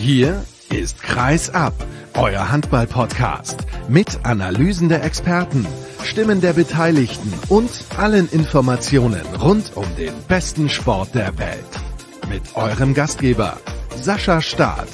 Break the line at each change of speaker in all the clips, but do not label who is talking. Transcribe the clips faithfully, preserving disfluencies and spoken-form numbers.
Hier ist Kreis ab, euer Handball-Podcast mit Analysen der Experten, Stimmen der Beteiligten und allen Informationen rund um den besten Sport der Welt. Mit eurem Gastgeber Sascha Staat.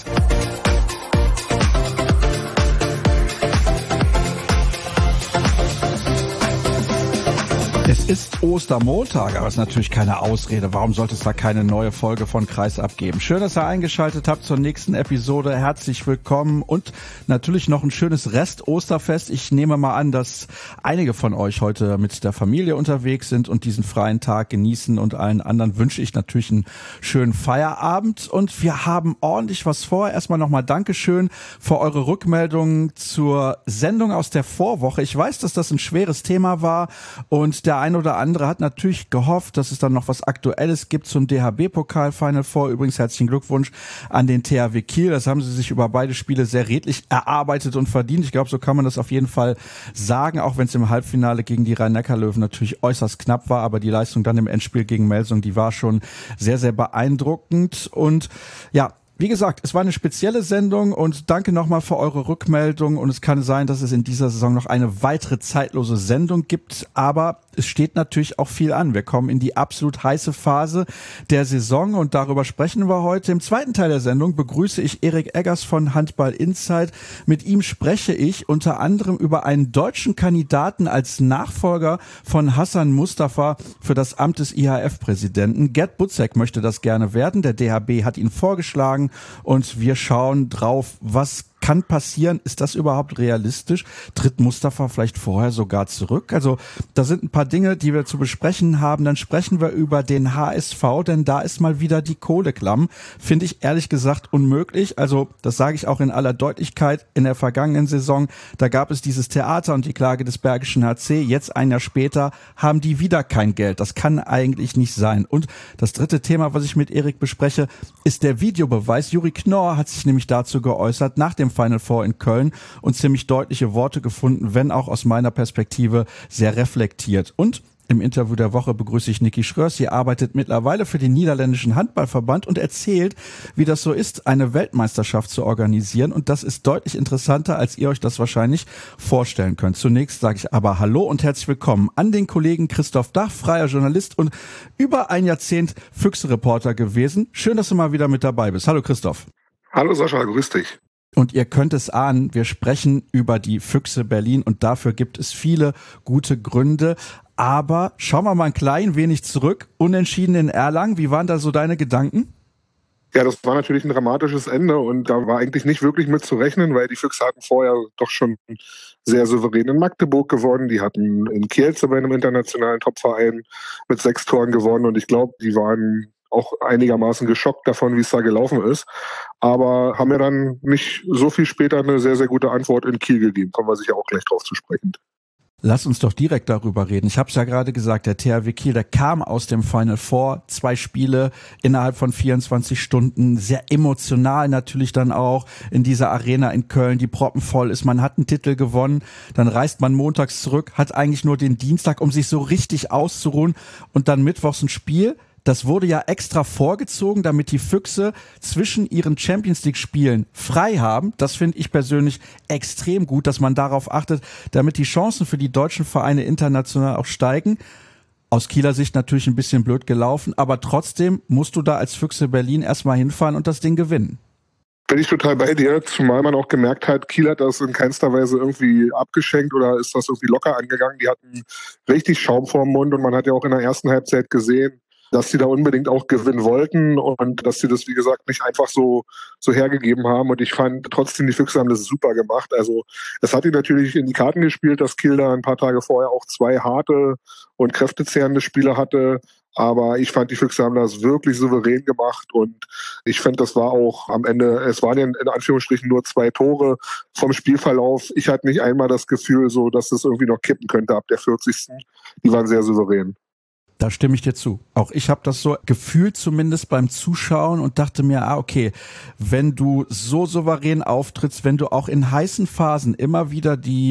Es ist Ostermontag, aber es ist natürlich keine Ausrede. Warum sollte es da keine neue Folge von Kreis abgeben? Schön, dass ihr eingeschaltet habt zur nächsten Episode. Herzlich willkommen und natürlich noch ein schönes Rest-Osterfest. Ich nehme mal an, dass einige von euch heute mit der Familie unterwegs sind und diesen freien Tag genießen, und allen anderen wünsche ich natürlich einen schönen Feierabend. Und wir haben ordentlich was vor. Erstmal nochmal Dankeschön für eure Rückmeldungen zur Sendung aus der Vorwoche. Ich weiß, dass das ein schweres Thema war und der ein oder andere hat natürlich gehofft, dass es dann noch was Aktuelles gibt zum D H B-Pokal Final Four. Übrigens herzlichen Glückwunsch an den T H W Kiel. Das haben sie sich über beide Spiele sehr redlich erarbeitet und verdient. Ich glaube, so kann man das auf jeden Fall sagen, auch wenn es im Halbfinale gegen die Rhein-Neckar-Löwen natürlich äußerst knapp war. Aber die Leistung dann im Endspiel gegen Melsung, die war schon sehr, sehr beeindruckend. Und ja, wie gesagt, es war eine spezielle Sendung und danke nochmal für eure Rückmeldung, und es kann sein, dass es in dieser Saison noch eine weitere zeitlose Sendung gibt, aber es steht natürlich auch viel an. Wir kommen in die absolut heiße Phase der Saison und darüber sprechen wir heute. Im zweiten Teil der Sendung begrüße ich Erik Eggers von Handball Insight. Mit ihm spreche ich unter anderem über einen deutschen Kandidaten als Nachfolger von Hassan Mustafa für das Amt des I H F-Präsidenten. Gerd Butzek möchte das gerne werden. Der D H B hat ihn vorgeschlagen. Und wir schauen drauf, was kann passieren. Ist das überhaupt realistisch? Tritt Mustafa vielleicht vorher sogar zurück? Also da sind ein paar Dinge, die wir zu besprechen haben. Dann sprechen wir über den H S V, denn da ist mal wieder die Kohle klamm. Finde ich ehrlich gesagt unmöglich. Also das sage ich auch in aller Deutlichkeit. In der vergangenen Saison, da gab es dieses Theater und die Klage des Bergischen H C. Jetzt ein Jahr später haben die wieder kein Geld. Das kann eigentlich nicht sein. Und das dritte Thema, was ich mit Erik bespreche, ist der Videobeweis. Juri Knorr hat sich nämlich dazu geäußert nach dem Final Four in Köln und ziemlich deutliche Worte gefunden, wenn auch aus meiner Perspektive sehr reflektiert. Und im Interview der Woche begrüße ich Niki Schröers. Sie arbeitet mittlerweile für den niederländischen Handballverband und erzählt, wie das so ist, eine Weltmeisterschaft zu organisieren. Und das ist deutlich interessanter, als ihr euch das wahrscheinlich vorstellen könnt. Zunächst sage ich aber Hallo und herzlich willkommen an den Kollegen Christoph Dach, freier Journalist und über ein Jahrzehnt Füchse-Reporter gewesen. Schön, dass du mal wieder mit dabei bist. Hallo Christoph.
Hallo Sascha, grüß dich.
Und ihr könnt es ahnen, wir sprechen über die Füchse Berlin und dafür gibt es viele gute Gründe. Aber schauen wir mal ein klein wenig zurück. Unentschieden in Erlangen, wie waren da so deine Gedanken?
Ja, das war natürlich ein dramatisches Ende und da war eigentlich nicht wirklich mit zu rechnen, weil die Füchse hatten vorher doch schon sehr souverän in Magdeburg gewonnen. Die hatten in Kielce bei einem internationalen Topverein mit sechs Toren gewonnen und ich glaube, die waren auch einigermaßen geschockt davon, wie es da gelaufen ist. Aber haben mir dann nicht so viel später eine sehr, sehr gute Antwort in Kiel gegeben. Kommen wir sicher auch gleich drauf zu sprechen.
Lass uns doch direkt darüber reden. Ich habe es ja gerade gesagt, der T H W Kiel, der kam aus dem Final Four, zwei Spiele innerhalb von vierundzwanzig Stunden, sehr emotional natürlich dann auch in dieser Arena in Köln, die proppenvoll ist. Man hat einen Titel gewonnen, dann reist man montags zurück, hat eigentlich nur den Dienstag, um sich so richtig auszuruhen, und dann mittwochs ein Spiel. Das wurde ja extra vorgezogen, damit die Füchse zwischen ihren Champions-League-Spielen frei haben. Das finde ich persönlich extrem gut, dass man darauf achtet, damit die Chancen für die deutschen Vereine international auch steigen. Aus Kieler Sicht natürlich ein bisschen blöd gelaufen, aber trotzdem musst du da als Füchse Berlin erstmal hinfahren und das Ding gewinnen.
Bin ich total bei dir, zumal man auch gemerkt hat, Kiel hat das in keinster Weise irgendwie abgeschenkt oder ist das irgendwie locker angegangen. Die hatten richtig Schaum vorm Mund und man hat ja auch in der ersten Halbzeit gesehen, dass sie da unbedingt auch gewinnen wollten und dass sie das, wie gesagt, nicht einfach so so hergegeben haben. Und ich fand trotzdem, die Füchse haben das super gemacht. Also es hat ihnen natürlich in die Karten gespielt, dass Kiel da ein paar Tage vorher auch zwei harte und kräftezehrende Spiele hatte. Aber ich fand, die Füchse haben das wirklich souverän gemacht und ich finde, das war auch am Ende, es waren ja in Anführungsstrichen nur zwei Tore vom Spielverlauf. Ich hatte nicht einmal das Gefühl, so, dass das irgendwie noch kippen könnte ab der vierzigsten Die waren sehr souverän.
Da stimme ich dir zu. Auch ich habe das so gefühlt zumindest beim Zuschauen und dachte mir, ah okay, wenn du so souverän auftrittst, wenn du auch in heißen Phasen immer wieder die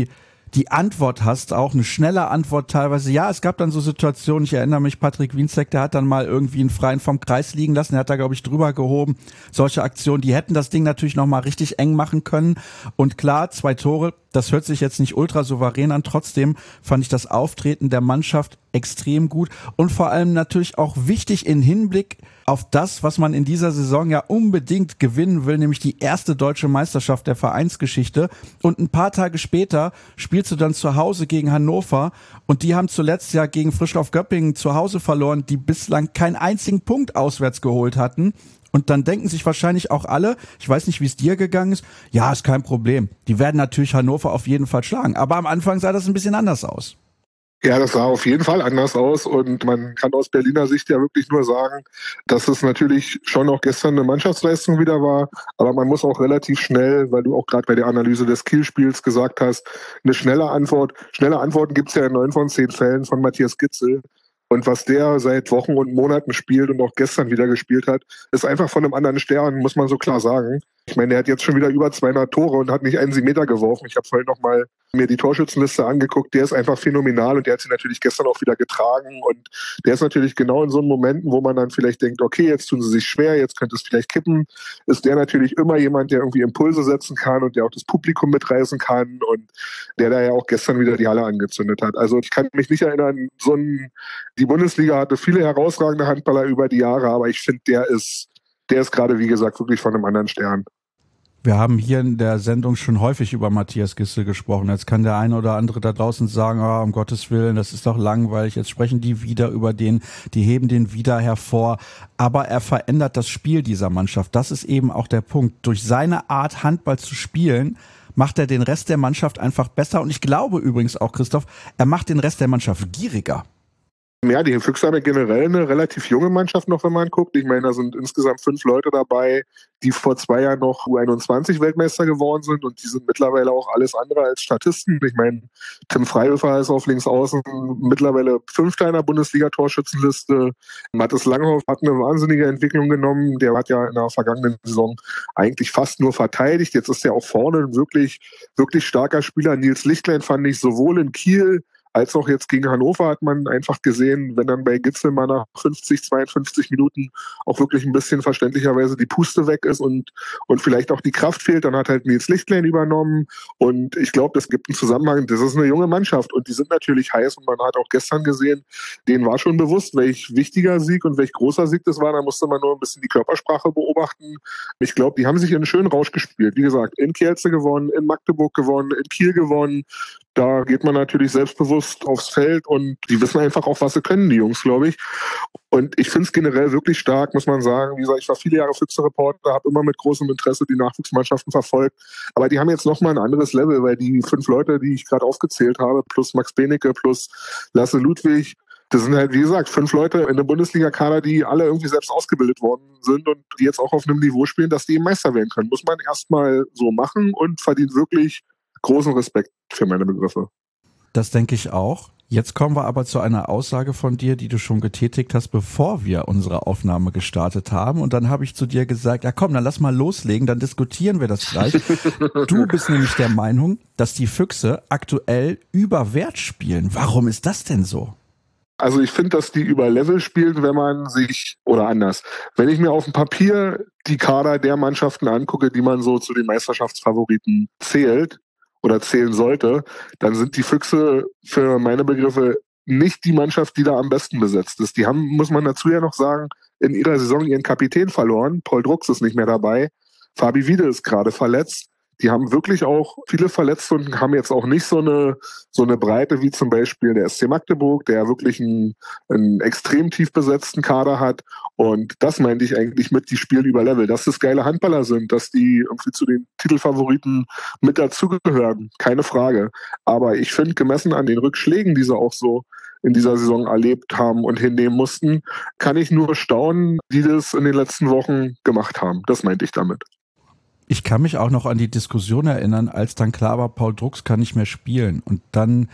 die Antwort hast, auch eine schnelle Antwort teilweise. Ja, es gab dann so Situationen, ich erinnere mich, Patrick Wienzek, der hat dann mal irgendwie einen Freien vom Kreis liegen lassen, der hat da, glaube ich, drüber gehoben. Solche Aktionen, die hätten das Ding natürlich nochmal richtig eng machen können. Und klar, zwei Tore, das hört sich jetzt nicht ultra souverän an, trotzdem fand ich das Auftreten der Mannschaft extrem gut und vor allem natürlich auch wichtig in Hinblick auf das, was man in dieser Saison ja unbedingt gewinnen will, nämlich die erste deutsche Meisterschaft der Vereinsgeschichte. Und ein paar Tage später spielst du dann zu Hause gegen Hannover und die haben zuletzt ja gegen Frischlauf Göppingen zu Hause verloren, die bislang keinen einzigen Punkt auswärts geholt hatten. Und dann denken sich wahrscheinlich auch alle, ich weiß nicht, wie es dir gegangen ist, ja, ist kein Problem. Die werden natürlich Hannover auf jeden Fall schlagen. Aber am Anfang sah das ein bisschen anders aus.
Ja, das sah auf jeden Fall anders aus und man kann aus Berliner Sicht ja wirklich nur sagen, dass es natürlich schon auch gestern eine Mannschaftsleistung wieder war, aber man muss auch relativ schnell, weil du auch gerade bei der Analyse des Kiel-Spiels gesagt hast, eine schnelle Antwort. Schnelle Antworten gibt es ja in neun von zehn Fällen von Matthias Gitzel. Und was der seit Wochen und Monaten spielt und auch gestern wieder gespielt hat, ist einfach von einem anderen Stern, muss man so klar sagen. Ich meine, er hat jetzt schon wieder über zweihundert Tore und hat nicht einen Meter geworfen. Ich habe vorhin noch mal mir die Torschützenliste angeguckt. Der ist einfach phänomenal und der hat sie natürlich gestern auch wieder getragen. Und der ist natürlich genau in so Momenten, wo man dann vielleicht denkt, okay, jetzt tun sie sich schwer, jetzt könnte es vielleicht kippen, ist der natürlich immer jemand, der irgendwie Impulse setzen kann und der auch das Publikum mitreißen kann und der da ja auch gestern wieder die Halle angezündet hat. Also ich kann mich nicht erinnern, so ein, die Bundesliga hatte viele herausragende Handballer über die Jahre, aber ich finde, der ist, der ist gerade, wie gesagt, wirklich von einem anderen Stern.
Wir haben hier in der Sendung schon häufig über Matthias Gitzel gesprochen. Jetzt kann der eine oder andere da draußen sagen, oh, um Gottes Willen, das ist doch langweilig. Jetzt sprechen die wieder über den, die heben den wieder hervor. Aber er verändert das Spiel dieser Mannschaft. Das ist eben auch der Punkt. Durch seine Art, Handball zu spielen, macht er den Rest der Mannschaft einfach besser. Und ich glaube übrigens auch, Christoph, er macht den Rest der Mannschaft gieriger.
Ja, die Füchse haben ja generell eine relativ junge Mannschaft noch, wenn man guckt. Ich meine, da sind insgesamt fünf Leute dabei, die vor zwei Jahren noch U einundzwanzig Weltmeister geworden sind und die sind mittlerweile auch alles andere als Statisten. Ich meine, Tim Freihöfer ist auf links außen mittlerweile Fünfter in der Bundesliga-Torschützenliste. Mathis Langhoff hat eine wahnsinnige Entwicklung genommen. Der hat ja in der vergangenen Saison eigentlich fast nur verteidigt. Jetzt ist er auch vorne ein wirklich, wirklich starker Spieler. Nils Lichtlein fand ich sowohl in Kiel als auch jetzt gegen Hannover hat man einfach gesehen, wenn dann bei Gitzel mal nach fünfzig, zweiundfünfzig Minuten auch wirklich ein bisschen verständlicherweise die Puste weg ist und, und vielleicht auch die Kraft fehlt, dann hat halt Nils Lichtlein übernommen und ich glaube, das gibt einen Zusammenhang, das ist eine junge Mannschaft und die sind natürlich heiß und man hat auch gestern gesehen, denen war schon bewusst, welch wichtiger Sieg und welch großer Sieg das war, da musste man nur ein bisschen die Körpersprache beobachten. Ich glaube, die haben sich in einen schönen Rausch gespielt. Wie gesagt, in Kielce gewonnen, in Magdeburg gewonnen, in Kiel gewonnen. Da geht man natürlich selbstbewusst aufs Feld und die wissen einfach auch, was sie können, die Jungs, glaube ich. Und ich finde es generell wirklich stark, muss man sagen. Wie gesagt, ich war viele Jahre Füchse-Reporter, habe immer mit großem Interesse die Nachwuchsmannschaften verfolgt. Aber die haben jetzt nochmal ein anderes Level, weil die fünf Leute, die ich gerade aufgezählt habe, plus Max Benecke, plus Lasse Ludwig, das sind halt, wie gesagt, fünf Leute in der Bundesliga-Kader, die alle irgendwie selbst ausgebildet worden sind und die jetzt auch auf einem Niveau spielen, dass die eben Meister werden können. Muss man erstmal so machen und verdient wirklich großen Respekt für meine Begriffe.
Das denke ich auch. Jetzt kommen wir aber zu einer Aussage von dir, die du schon getätigt hast, bevor wir unsere Aufnahme gestartet haben. Und dann habe ich zu dir gesagt, ja komm, dann lass mal loslegen, dann diskutieren wir das gleich. Du bist nämlich der Meinung, dass die Füchse aktuell über Wert spielen. Warum ist das denn so?
Also ich finde, dass die über Level spielen, wenn man sich, oder anders, wenn ich mir auf dem Papier die Kader der Mannschaften angucke, die man so zu den Meisterschaftsfavoriten zählt, oder zählen sollte, dann sind die Füchse für meine Begriffe nicht die Mannschaft, die da am besten besetzt ist. Die haben, muss man dazu ja noch sagen, in ihrer Saison ihren Kapitän verloren. Paul Drucks ist nicht mehr dabei. Fabi Wiede ist gerade verletzt. Die haben wirklich auch viele Verletzte und haben jetzt auch nicht so eine so eine Breite wie zum Beispiel der S C Magdeburg, der wirklich einen, einen extrem tief besetzten Kader hat. Und das meinte ich eigentlich mit, die spielen über Level. Dass das geile Handballer sind, dass die irgendwie zu den Titelfavoriten mit dazugehören, keine Frage. Aber ich finde, gemessen an den Rückschlägen, die sie auch so in dieser Saison erlebt haben und hinnehmen mussten, kann ich nur staunen, die das in den letzten Wochen gemacht haben. Das meinte ich damit.
Ich kann mich auch noch an die Diskussion erinnern, als dann klar war, Paul Drucks kann nicht mehr spielen. Und dann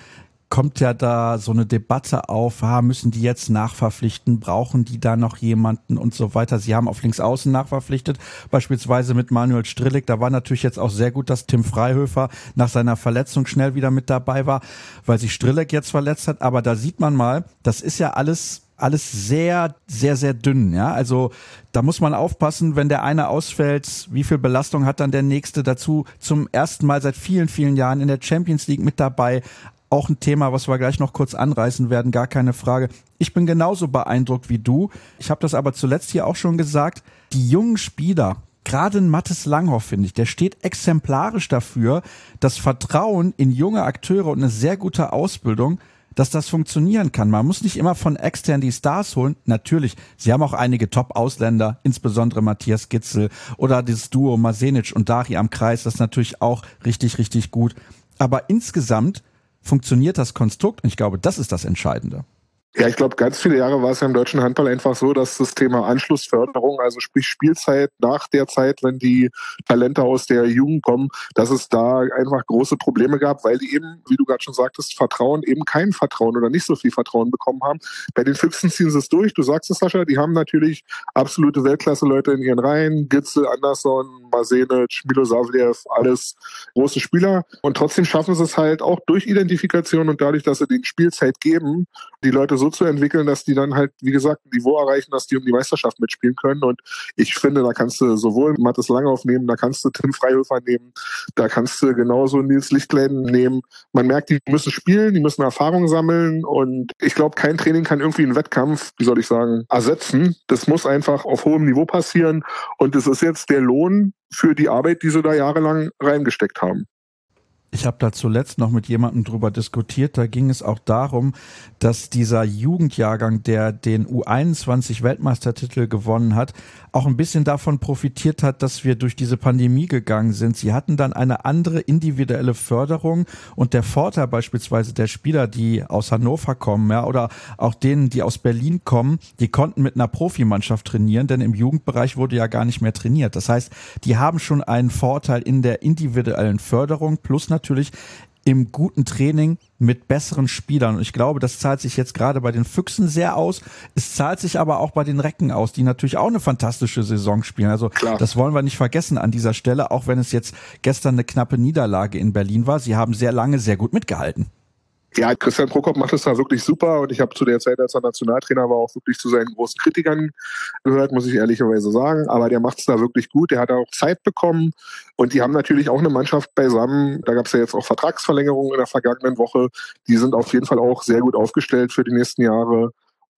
kommt ja da so eine Debatte auf, ah, müssen die jetzt nachverpflichten, brauchen die da noch jemanden und so weiter. Sie haben auf Linksaußen nachverpflichtet, beispielsweise mit Manuel Strillig. Da war natürlich jetzt auch sehr gut, dass Tim Freihöfer nach seiner Verletzung schnell wieder mit dabei war, weil sich Strillig jetzt verletzt hat. Aber da sieht man mal, das ist ja alles alles sehr, sehr, sehr dünn, ja. Also da muss man aufpassen, wenn der eine ausfällt, wie viel Belastung hat dann der nächste dazu. Zum ersten Mal seit vielen, vielen Jahren in der Champions League mit dabei. Auch ein Thema, was wir gleich noch kurz anreißen werden, gar keine Frage. Ich bin genauso beeindruckt wie du. Ich habe das aber zuletzt hier auch schon gesagt. Die jungen Spieler, gerade ein Mathis Langhoff, finde ich, der steht exemplarisch dafür, das Vertrauen in junge Akteure und eine sehr gute Ausbildung, dass das funktionieren kann. Man muss nicht immer von extern die Stars holen. Natürlich, sie haben auch einige Top-Ausländer, insbesondere Matthias Gitzel oder dieses Duo Masenic und Dari am Kreis, das ist natürlich auch richtig, richtig gut. Aber insgesamt funktioniert das Konstrukt und ich glaube, das ist das Entscheidende.
Ja, ich glaube, ganz viele Jahre war es ja im deutschen Handball einfach so, dass das Thema Anschlussförderung, also sprich Spielzeit nach der Zeit, wenn die Talente aus der Jugend kommen, dass es da einfach große Probleme gab, weil die eben, wie du gerade schon sagtest, Vertrauen, eben kein Vertrauen oder nicht so viel Vertrauen bekommen haben. Bei den Füchsen ziehen sie es durch, du sagst es, Sascha, die haben natürlich absolute Weltklasse-Leute in ihren Reihen, Gitzel, Andersson, Masenic, Milosavljev, alles große Spieler und trotzdem schaffen sie es halt auch durch Identifikation und dadurch, dass sie den Spielzeit geben, die Leute so zu entwickeln, dass die dann halt, wie gesagt, ein Niveau erreichen, dass die um die Meisterschaft mitspielen können. Und ich finde, da kannst du sowohl Mathis Langhoff nehmen, da kannst du Tim Freihöfer nehmen, da kannst du genauso Nils Lichtlein nehmen. Man merkt, die müssen spielen, die müssen Erfahrung sammeln und ich glaube, kein Training kann irgendwie einen Wettkampf, wie soll ich sagen, ersetzen. Das muss einfach auf hohem Niveau passieren und es ist jetzt der Lohn für die Arbeit, die sie da jahrelang reingesteckt haben.
Ich habe da zuletzt noch mit jemandem drüber diskutiert, da ging es auch darum, dass dieser Jugendjahrgang, der den U einundzwanzig Weltmeistertitel gewonnen hat, auch ein bisschen davon profitiert hat, dass wir durch diese Pandemie gegangen sind. Sie hatten dann eine andere individuelle Förderung und der Vorteil beispielsweise der Spieler, die aus Hannover kommen, ja, oder auch denen, die aus Berlin kommen, die konnten mit einer Profimannschaft trainieren, denn im Jugendbereich wurde ja gar nicht mehr trainiert. Das heißt, die haben schon einen Vorteil in der individuellen Förderung plus natürlich im guten Training mit besseren Spielern. Und ich glaube, das zahlt sich jetzt gerade bei den Füchsen sehr aus. Es zahlt sich aber auch bei den Recken aus, die natürlich auch eine fantastische Saison spielen. Also Klar. Das wollen wir nicht vergessen an dieser Stelle, auch wenn es jetzt gestern eine knappe Niederlage in Berlin war. Sie haben sehr lange sehr gut mitgehalten.
Ja, Christian Prokop macht es da wirklich super und ich habe zu der Zeit, als er Nationaltrainer war, auch wirklich zu seinen großen Kritikern gehört, muss ich ehrlicherweise sagen. Aber der macht es da wirklich gut, der hat auch Zeit bekommen und die haben natürlich auch eine Mannschaft beisammen. Da gab es ja jetzt auch Vertragsverlängerungen in der vergangenen Woche. Die sind auf jeden Fall auch sehr gut aufgestellt für die nächsten Jahre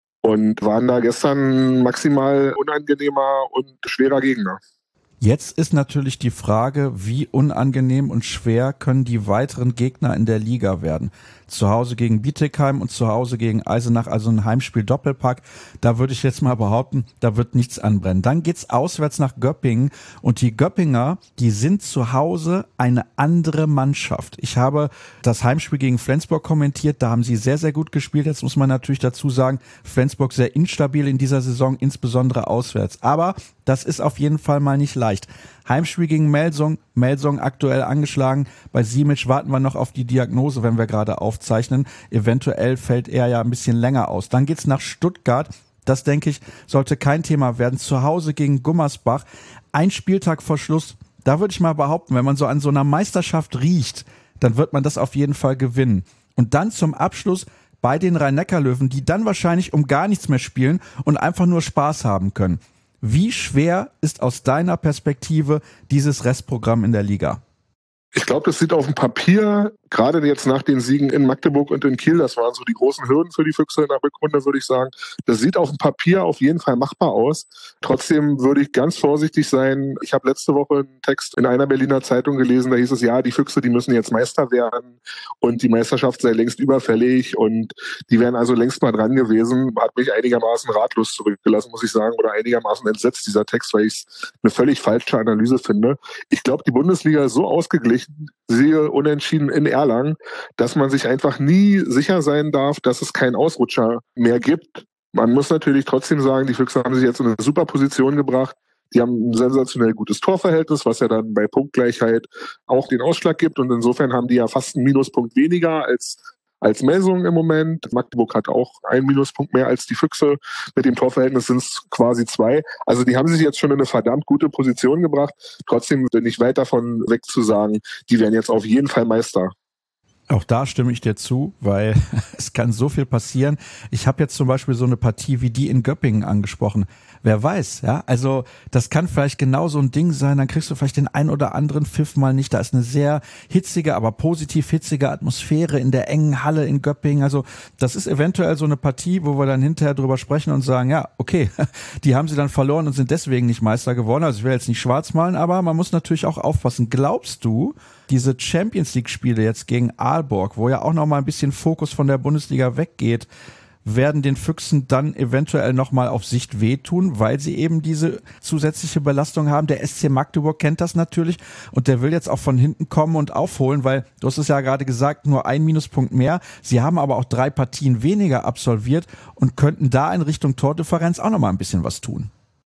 und waren da gestern maximal unangenehmer und schwerer Gegner.
Jetzt ist natürlich die Frage, wie unangenehm und schwer können die weiteren Gegner in der Liga werden. Zu Hause gegen Bietigheim und zu Hause gegen Eisenach, also ein Heimspiel-Doppelpack. Da würde ich jetzt mal behaupten, da wird nichts anbrennen. Dann geht's auswärts nach Göppingen und die Göppinger, die sind zu Hause eine andere Mannschaft. Ich habe das Heimspiel gegen Flensburg kommentiert, da haben sie sehr, sehr gut gespielt. Jetzt muss man natürlich dazu sagen, Flensburg sehr instabil in dieser Saison, insbesondere auswärts. Aber das ist auf jeden Fall mal nicht leicht. Heimspiel gegen Melsung, Melsung aktuell angeschlagen. Bei Simic warten wir noch auf die Diagnose, wenn wir gerade aufzeichnen. Eventuell fällt er ja ein bisschen länger aus. Dann geht's nach Stuttgart. Das, denke ich, sollte kein Thema werden. Zu Hause gegen Gummersbach. Ein Spieltag vor Schluss. Da würde ich mal behaupten, wenn man so an so einer Meisterschaft riecht, dann wird man das auf jeden Fall gewinnen. Und dann zum Abschluss bei den Rhein-Neckar-Löwen, die dann wahrscheinlich um gar nichts mehr spielen und einfach nur Spaß haben können. Wie schwer ist aus deiner Perspektive dieses Restprogramm in der Liga?
Ich glaube, das sieht auf dem Papier, gerade jetzt nach den Siegen in Magdeburg und in Kiel, das waren so die großen Hürden für die Füchse in der Rückrunde, würde ich sagen. Das sieht auf dem Papier auf jeden Fall machbar aus. Trotzdem würde ich ganz vorsichtig sein. Ich habe letzte Woche einen Text in einer Berliner Zeitung gelesen, da hieß es, ja, die Füchse, die müssen jetzt Meister werden und die Meisterschaft sei längst überfällig und die wären also längst mal dran gewesen. Hat mich einigermaßen ratlos zurückgelassen, muss ich sagen, oder einigermaßen entsetzt, dieser Text, weil ich es eine völlig falsche Analyse finde. Ich glaube, die Bundesliga ist so ausgeglichen, siehe Unentschieden in Erlangen, dass man sich einfach nie sicher sein darf, dass es keinen Ausrutscher mehr gibt. Man muss natürlich trotzdem sagen, die Füchse haben sich jetzt in eine super Position gebracht. Die haben ein sensationell gutes Torverhältnis, was ja dann bei Punktgleichheit auch den Ausschlag gibt. Und insofern haben die ja fast einen Minuspunkt weniger als als Messung im Moment. Magdeburg hat auch einen Minuspunkt mehr als die Füchse. Mit dem Torverhältnis sind es quasi zwei. Also die haben sich jetzt schon in eine verdammt gute Position gebracht. Trotzdem bin ich weit davon weg zu sagen, die werden jetzt auf jeden Fall Meister.
Auch da stimme ich dir zu, weil es kann so viel passieren. Ich habe jetzt zum Beispiel so eine Partie wie die in Göppingen angesprochen. Wer weiß, ja, also das kann vielleicht genau so ein Ding sein, dann kriegst du vielleicht den ein oder anderen Pfiff mal nicht. Da ist eine sehr hitzige, aber positiv hitzige Atmosphäre in der engen Halle in Göppingen. Also das ist eventuell so eine Partie, wo wir dann hinterher drüber sprechen und sagen, ja, okay, die haben sie dann verloren und sind deswegen nicht Meister geworden. Also ich will jetzt nicht schwarz malen, aber man muss natürlich auch aufpassen. Glaubst du, diese Champions-League-Spiele jetzt gegen Aalborg, wo ja auch noch mal ein bisschen Fokus von der Bundesliga weggeht, werden den Füchsen dann eventuell noch mal auf Sicht wehtun, weil sie eben diese zusätzliche Belastung haben. Der S C Magdeburg kennt das natürlich und der will jetzt auch von hinten kommen und aufholen, weil du hast es ja gerade gesagt, nur ein Minuspunkt mehr. Sie haben aber auch drei Partien weniger absolviert und könnten da in Richtung Tordifferenz auch noch mal ein bisschen was tun.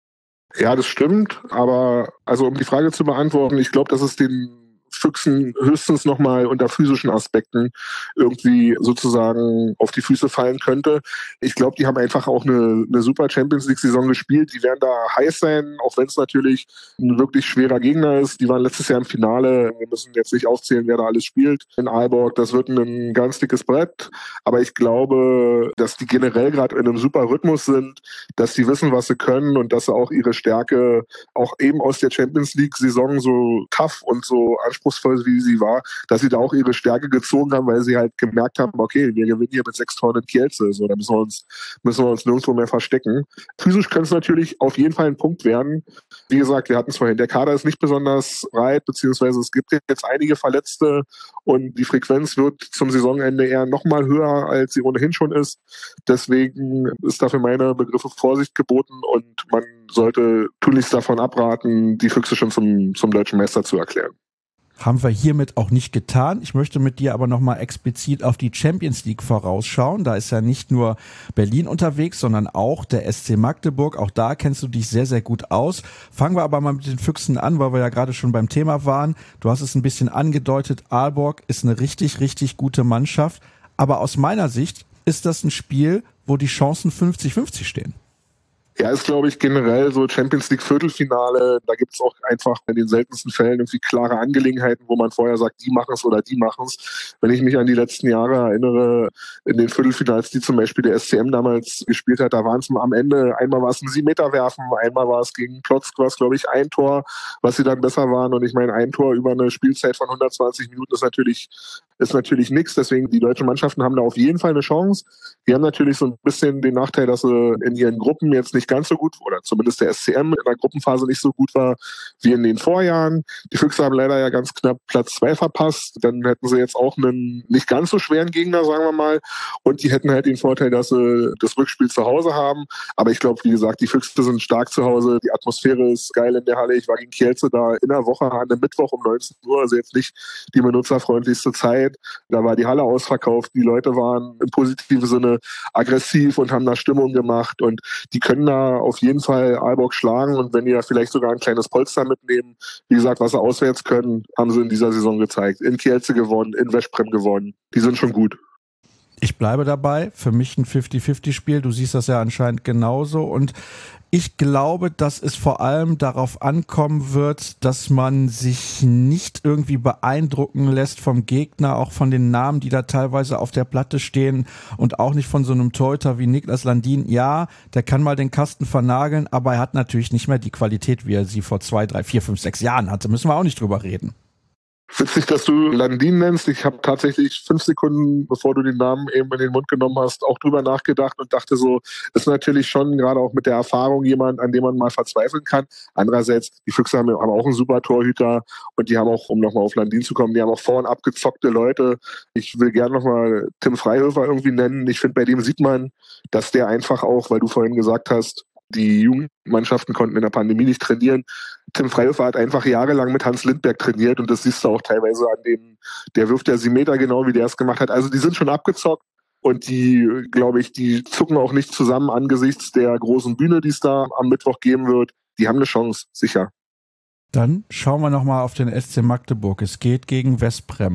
Ja, das stimmt, aber also um die Frage zu beantworten, ich glaube, dass es den Füchsen höchstens nochmal unter physischen Aspekten irgendwie sozusagen auf die Füße fallen könnte. Ich glaube, die haben einfach auch eine, eine super Champions-League-Saison gespielt. Die werden da heiß sein, auch wenn es natürlich ein wirklich schwerer Gegner ist. Die waren letztes Jahr im Finale. Wir müssen jetzt nicht aufzählen, wer da alles spielt. In Aalborg, das wird ein ganz dickes Brett. Aber ich glaube, dass die generell gerade in einem super Rhythmus sind, dass sie wissen, was sie können und dass sie auch ihre Stärke auch eben aus der Champions-League-Saison so tough und so anspruchsvoll wie sie war, dass sie da auch ihre Stärke gezogen haben, weil sie halt gemerkt haben, okay, wir gewinnen hier mit sechs Toren in Kielce, so, da müssen wir uns, müssen wir uns nirgendwo mehr verstecken. Physisch kann es natürlich auf jeden Fall ein Punkt werden. Wie gesagt, wir hatten es vorhin, der Kader ist nicht besonders breit, beziehungsweise es gibt jetzt einige Verletzte und die Frequenz wird zum Saisonende eher nochmal höher, als sie ohnehin schon ist. Deswegen ist dafür meine Begriffe Vorsicht geboten und man sollte tunlichst davon abraten, die Füchse schon zum, zum deutschen Meister zu erklären.
Haben wir hiermit auch nicht getan. Ich möchte mit dir aber nochmal explizit auf die Champions League vorausschauen. Da ist ja nicht nur Berlin unterwegs, sondern auch der S C Magdeburg. Auch da kennst du dich sehr, sehr gut aus. Fangen wir aber mal mit den Füchsen an, weil wir ja gerade schon beim Thema waren. Du hast es ein bisschen angedeutet. Aalborg ist eine richtig, richtig gute Mannschaft. Aber aus meiner Sicht ist das ein Spiel, wo die Chancen fünfzig fünfzig stehen.
Ja, ist, glaube ich, generell so Champions League Viertelfinale. Da gibt es auch einfach in den seltensten Fällen irgendwie klare Angelegenheiten, wo man vorher sagt, die machen es oder die machen es. Wenn ich mich an die letzten Jahre erinnere, in den Viertelfinals, die zum Beispiel der S C M damals gespielt hat, da waren es am Ende, einmal war es ein sieben-Meter-Werfen, einmal war es gegen Plotzk, war es, glaube ich, ein Tor, was sie dann besser waren. Und ich meine, ein Tor über eine Spielzeit von hundertzwanzig Minuten ist natürlich ist natürlich nichts. Deswegen, die deutschen Mannschaften haben da auf jeden Fall eine Chance. Die haben natürlich so ein bisschen den Nachteil, dass sie in ihren Gruppen jetzt nicht ganz so gut, oder zumindest der S C M in der Gruppenphase nicht so gut war wie in den Vorjahren. Die Füchse haben leider ja ganz knapp Platz zwei verpasst. Dann hätten sie jetzt auch einen nicht ganz so schweren Gegner, sagen wir mal. Und die hätten halt den Vorteil, dass sie das Rückspiel zu Hause haben. Aber ich glaube, wie gesagt, die Füchse sind stark zu Hause. Die Atmosphäre ist geil in der Halle. Ich war gegen Kielce da in der Woche an einem Mittwoch um neunzehn Uhr, also jetzt nicht die benutzerfreundlichste Zeit. Da war die Halle ausverkauft. Die Leute waren im positiven Sinne aggressiv und haben da Stimmung gemacht. Und die können da auf jeden Fall Aalborg schlagen. Und wenn die da vielleicht sogar ein kleines Polster mitnehmen, wie gesagt, was sie auswärts können, haben sie in dieser Saison gezeigt. In Kielce gewonnen, in Veszprém gewonnen. Die sind schon gut.
Ich bleibe dabei. Für mich ein fünfzig fünfzig Spiel. Du siehst das ja anscheinend genauso. Und ich glaube, dass es vor allem darauf ankommen wird, dass man sich nicht irgendwie beeindrucken lässt vom Gegner, auch von den Namen, die da teilweise auf der Platte stehen und auch nicht von so einem Torhüter wie Niklas Landin. Ja, der kann mal den Kasten vernageln, aber er hat natürlich nicht mehr die Qualität, wie er sie vor zwei, drei, vier, fünf, sechs Jahren hatte. Müssen wir auch nicht drüber reden.
Witzig, dass du Landin nennst. Ich habe tatsächlich fünf Sekunden, bevor du den Namen eben in den Mund genommen hast, auch drüber nachgedacht und dachte so, ist natürlich schon gerade auch mit der Erfahrung jemand, an dem man mal verzweifeln kann. Andererseits, die Füchse haben aber auch einen super Torhüter und die haben auch, um nochmal auf Landin zu kommen, die haben auch vorn abgezockte Leute. Ich will gerne nochmal Tim Freihöfer irgendwie nennen. Ich finde, bei dem sieht man, dass der einfach auch, weil du vorhin gesagt hast, die Jugendmannschaften konnten in der Pandemie nicht trainieren. Tim Freihöfer hat einfach jahrelang mit Hans Lindberg trainiert und das siehst du auch teilweise an dem, der wirft ja sieben Meter genau, wie der es gemacht hat. Also die sind schon abgezockt und die, glaube ich, die zucken auch nicht zusammen angesichts der großen Bühne, die es da am Mittwoch geben wird. Die haben eine Chance, sicher.
Dann schauen wir nochmal auf den S C Magdeburg. Es geht gegen Veszprém.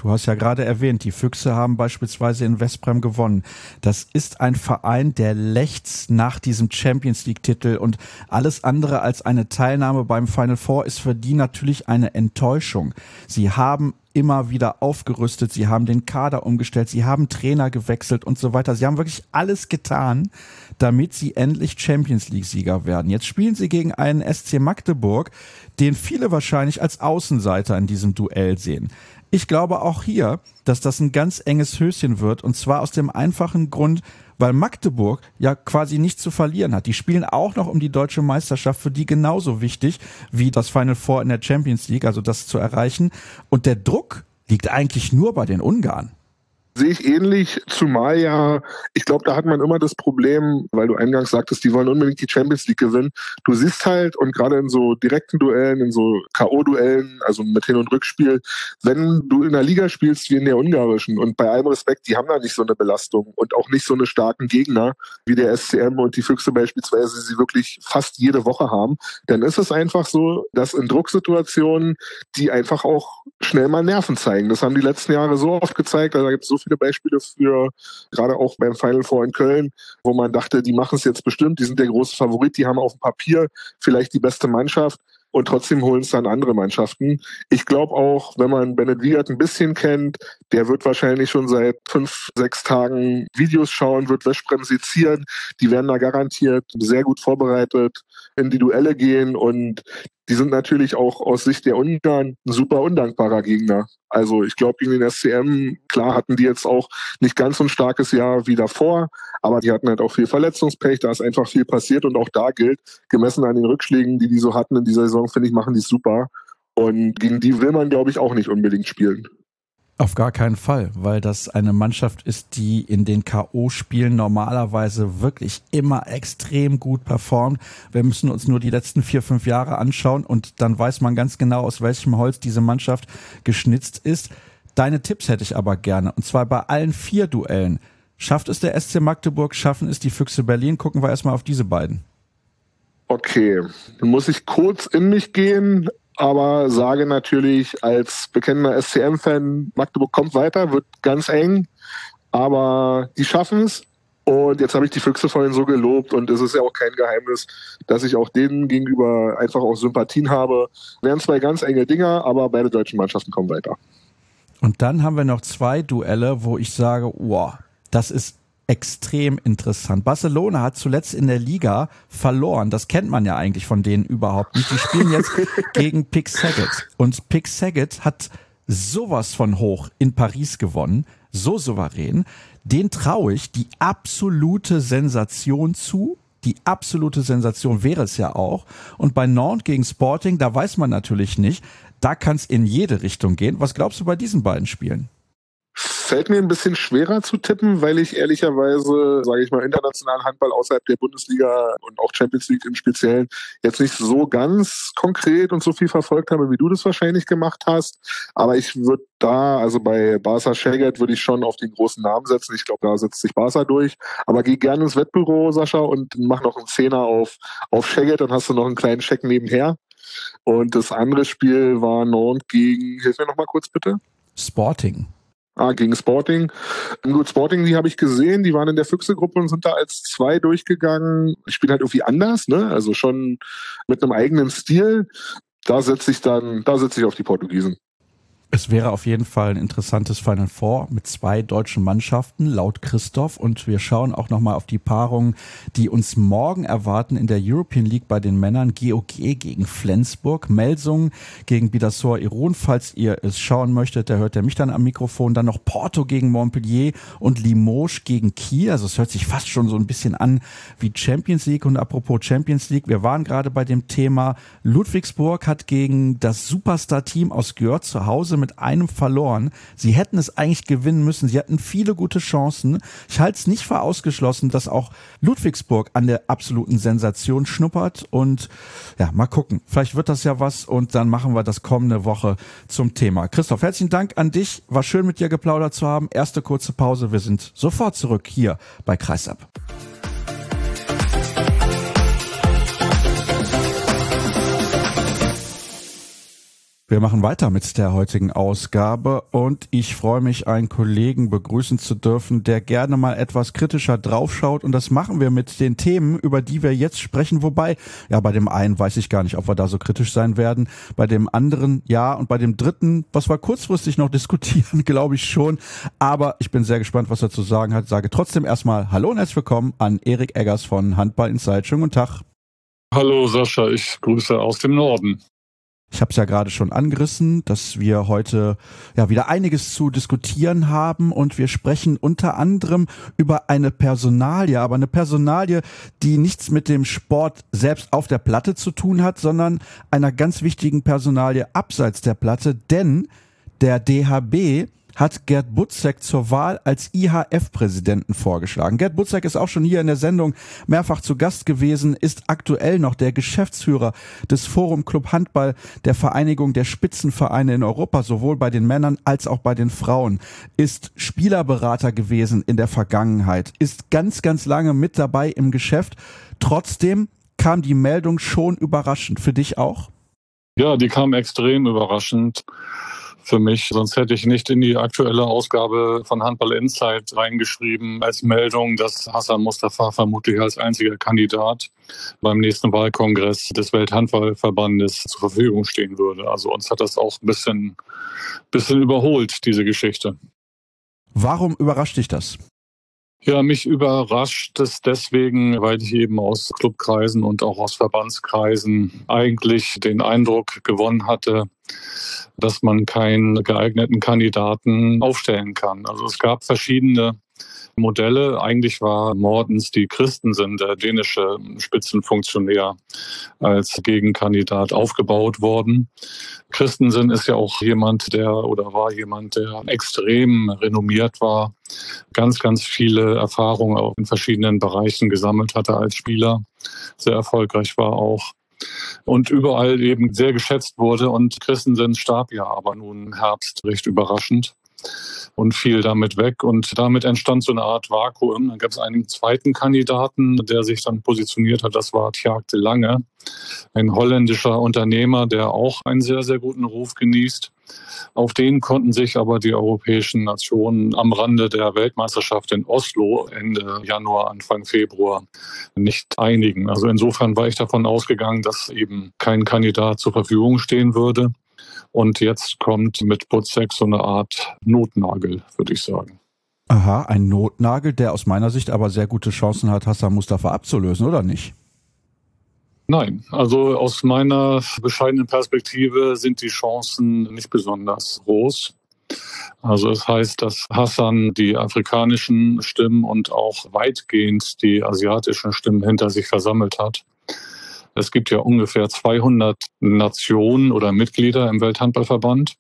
Du hast ja gerade erwähnt, die Füchse haben beispielsweise in Westbrem gewonnen. Das ist ein Verein, der lechzt nach diesem Champions-League-Titel und alles andere als eine Teilnahme beim Final Four ist für die natürlich eine Enttäuschung. Sie haben immer wieder aufgerüstet, sie haben den Kader umgestellt, sie haben Trainer gewechselt und so weiter. Sie haben wirklich alles getan, damit sie endlich Champions-League-Sieger werden. Jetzt spielen sie gegen einen S C Magdeburg, den viele wahrscheinlich als Außenseiter in diesem Duell sehen. Ich glaube auch hier, dass das ein ganz enges Höschen wird, und zwar aus dem einfachen Grund, weil Magdeburg ja quasi nichts zu verlieren hat. Die spielen auch noch um die deutsche Meisterschaft, für die genauso wichtig wie das Final Four in der Champions League, also das zu erreichen. Und der Druck liegt eigentlich nur bei den Ungarn.
Sehe ich ähnlich, zumal ja, ich glaube, da hat man immer das Problem, weil du eingangs sagtest, die wollen unbedingt die Champions League gewinnen. Du siehst halt, und gerade in so direkten Duellen, in so K O-Duellen, also mit Hin- und Rückspiel, wenn du in der Liga spielst wie in der ungarischen, und bei allem Respekt, die haben da nicht so eine Belastung und auch nicht so eine starken Gegner, wie der S C M und die Füchse beispielsweise sie wirklich fast jede Woche haben, dann ist es einfach so, dass in Drucksituationen die einfach auch schnell mal Nerven zeigen. Das haben die letzten Jahre so oft gezeigt, also da gibt es so viele Beispiele für, gerade auch beim Final Four in Köln, wo man dachte, die machen es jetzt bestimmt, die sind der große Favorit, die haben auf dem Papier vielleicht die beste Mannschaft und trotzdem holen es dann andere Mannschaften. Ich glaube auch, wenn man Bennett Wiegert ein bisschen kennt, der wird wahrscheinlich schon seit fünf, sechs Tagen Videos schauen, wird Westbrem sezieren, die werden da garantiert sehr gut vorbereitet in die Duelle gehen, und die sind natürlich auch aus Sicht der Ungarn ein super undankbarer Gegner. Also ich glaube, gegen den S C M, klar hatten die jetzt auch nicht ganz so ein starkes Jahr wie davor, aber die hatten halt auch viel Verletzungspech, da ist einfach viel passiert, und auch da gilt, gemessen an den Rückschlägen, die die so hatten in dieser Saison, finde ich, machen die es super. Und gegen die will man, glaube ich, auch nicht unbedingt spielen.
Auf gar keinen Fall, weil das eine Mannschaft ist, die in den K O-Spielen normalerweise wirklich immer extrem gut performt. Wir müssen uns nur die letzten vier, fünf Jahre anschauen, und dann weiß man ganz genau, aus welchem Holz diese Mannschaft geschnitzt ist. Deine Tipps hätte ich aber gerne, und zwar bei allen vier Duellen. Schafft es der S C Magdeburg, schaffen es die Füchse Berlin? Gucken wir erstmal auf diese beiden.
Okay, dann muss ich kurz in mich gehen, aber sage natürlich als bekennender S C M-Fan, Magdeburg kommt weiter, wird ganz eng, aber die schaffen es. Und jetzt habe ich die Füchse vorhin so gelobt, und es ist ja auch kein Geheimnis, dass ich auch denen gegenüber einfach auch Sympathien habe. Wären zwei ganz enge Dinger, aber beide deutschen Mannschaften kommen weiter.
Und dann haben wir noch zwei Duelle, wo ich sage, wow, das ist extrem interessant. Barcelona hat zuletzt in der Liga verloren. Das kennt man ja eigentlich von denen überhaupt nicht. Die spielen jetzt gegen Pick Saget. Und Pick Saget hat sowas von hoch in Paris gewonnen. So souverän. Den traue ich die absolute Sensation zu. Die absolute Sensation wäre es ja auch. Und bei Nantes gegen Sporting, da weiß man natürlich nicht. Da kann es in jede Richtung gehen. Was glaubst du bei diesen beiden Spielen?
Fällt mir ein bisschen schwerer zu tippen, weil ich ehrlicherweise, sage ich mal, internationalen Handball außerhalb der Bundesliga und auch Champions League im Speziellen jetzt nicht so ganz konkret und so viel verfolgt habe, wie du das wahrscheinlich gemacht hast. Aber ich würde da, also bei Barca Szeged würde ich schon auf den großen Namen setzen. Ich glaube, da setzt sich Barca durch. Aber geh gerne ins Wettbüro, Sascha, und mach noch einen Zehner auf, auf Szeged, dann hast du noch einen kleinen Scheck nebenher. Und das andere Spiel war Nantes gegen, hilf mir noch mal kurz bitte.
Sporting.
Ah, gegen Sporting. Gut, Sporting, die habe ich gesehen, die waren in der Füchse-Gruppe und sind da als zwei durchgegangen. Ich spiele halt irgendwie anders, ne? Also schon mit einem eigenen Stil. Da setze ich dann, da setze ich auf die Portugiesen.
Es wäre auf jeden Fall ein interessantes Final Four mit zwei deutschen Mannschaften, laut Christoph. Und wir schauen auch nochmal auf die Paarungen, die uns morgen erwarten in der European League bei den Männern. G O G gegen Flensburg, Melsungen gegen Bidasoa Irun. Falls ihr es schauen möchtet, da hört ihr mich dann am Mikrofon. Dann noch Porto gegen Montpellier und Limoges gegen Kiel. Also es hört sich fast schon so ein bisschen an wie Champions League. Und apropos Champions League, wir waren gerade bei dem Thema. Ludwigsburg hat gegen das Superstar-Team aus Görz zu Hause mit einem verloren. Sie hätten es eigentlich gewinnen müssen. Sie hatten viele gute Chancen. Ich halte es nicht für ausgeschlossen, dass auch Ludwigsburg an der absoluten Sensation schnuppert. Und ja, mal gucken. Vielleicht wird das ja was, und dann machen wir das kommende Woche zum Thema. Christoph, herzlichen Dank an dich. War schön, mit dir geplaudert zu haben. Erste kurze Pause. Wir sind sofort zurück hier bei Kreisab. Wir machen weiter mit der heutigen Ausgabe und ich freue mich, einen Kollegen begrüßen zu dürfen, der gerne mal etwas kritischer draufschaut, und das machen wir mit den Themen, über die wir jetzt sprechen, wobei, ja, bei dem einen weiß ich gar nicht, ob wir da so kritisch sein werden, bei dem anderen ja, und bei dem dritten, was wir kurzfristig noch diskutieren, glaube ich schon, aber ich bin sehr gespannt, was er zu sagen hat, sage trotzdem erstmal Hallo und herzlich willkommen an Erik Eggers von Handball Insight. Schönen guten Tag.
Hallo Sascha, ich grüße aus dem Norden.
Ich habe es ja gerade schon angerissen, dass wir heute ja wieder einiges zu diskutieren haben, und wir sprechen unter anderem über eine Personalie, aber eine Personalie, die nichts mit dem Sport selbst auf der Platte zu tun hat, sondern einer ganz wichtigen Personalie abseits der Platte, denn der D H B hat Gerd Butzek zur Wahl als I H F-Präsidenten vorgeschlagen. Gerd Butzek ist auch schon hier in der Sendung mehrfach zu Gast gewesen, ist aktuell noch der Geschäftsführer des Forum Club Handball, der Vereinigung der Spitzenvereine in Europa, sowohl bei den Männern als auch bei den Frauen, ist Spielerberater gewesen in der Vergangenheit, ist ganz, ganz lange mit dabei im Geschäft. Trotzdem kam die Meldung schon überraschend. Für dich auch?
Ja, die kam extrem überraschend für mich. Sonst hätte ich nicht in die aktuelle Ausgabe von Handball Insight reingeschrieben als Meldung, dass Hassan Mustafa vermutlich als einziger Kandidat beim nächsten Wahlkongress des Welthandballverbandes zur Verfügung stehen würde. Also uns hat das auch ein bisschen, bisschen überholt, diese Geschichte.
Warum überrascht dich das?
Ja, mich überrascht es deswegen, weil ich eben aus Clubkreisen und auch aus Verbandskreisen eigentlich den Eindruck gewonnen hatte, dass man keinen geeigneten Kandidaten aufstellen kann. Also es gab verschiedene Modelle. Eigentlich war Mortens die Christensen, der dänische Spitzenfunktionär, als Gegenkandidat aufgebaut worden. Christensen ist ja auch jemand, der oder war jemand, der extrem renommiert war, ganz, ganz viele Erfahrungen auch in verschiedenen Bereichen gesammelt hatte als Spieler, sehr erfolgreich war auch und überall eben sehr geschätzt wurde. Und Christensen starb ja aber nun im Herbst recht überraschend und fiel damit weg. Und damit entstand so eine Art Vakuum. Dann gab es einen zweiten Kandidaten, der sich dann positioniert hat. Das war Tjaak de Lange, ein holländischer Unternehmer, der auch einen sehr, sehr guten Ruf genießt. Auf den konnten sich aber die europäischen Nationen am Rande der Weltmeisterschaft in Oslo Ende Januar, Anfang Februar nicht einigen. Also insofern war ich davon ausgegangen, dass eben kein Kandidat zur Verfügung stehen würde. Und jetzt kommt mit Butzek so eine Art Notnagel, würde ich sagen.
Aha, ein Notnagel, der aus meiner Sicht aber sehr gute Chancen hat, Hassan Mustafa abzulösen, oder nicht?
Nein, also aus meiner bescheidenen Perspektive sind die Chancen nicht besonders groß. Also es heißt, dass Hassan die afrikanischen Stimmen und auch weitgehend die asiatischen Stimmen hinter sich versammelt hat. Es gibt ja ungefähr zweihundert Nationen oder Mitglieder im Welthandballverband.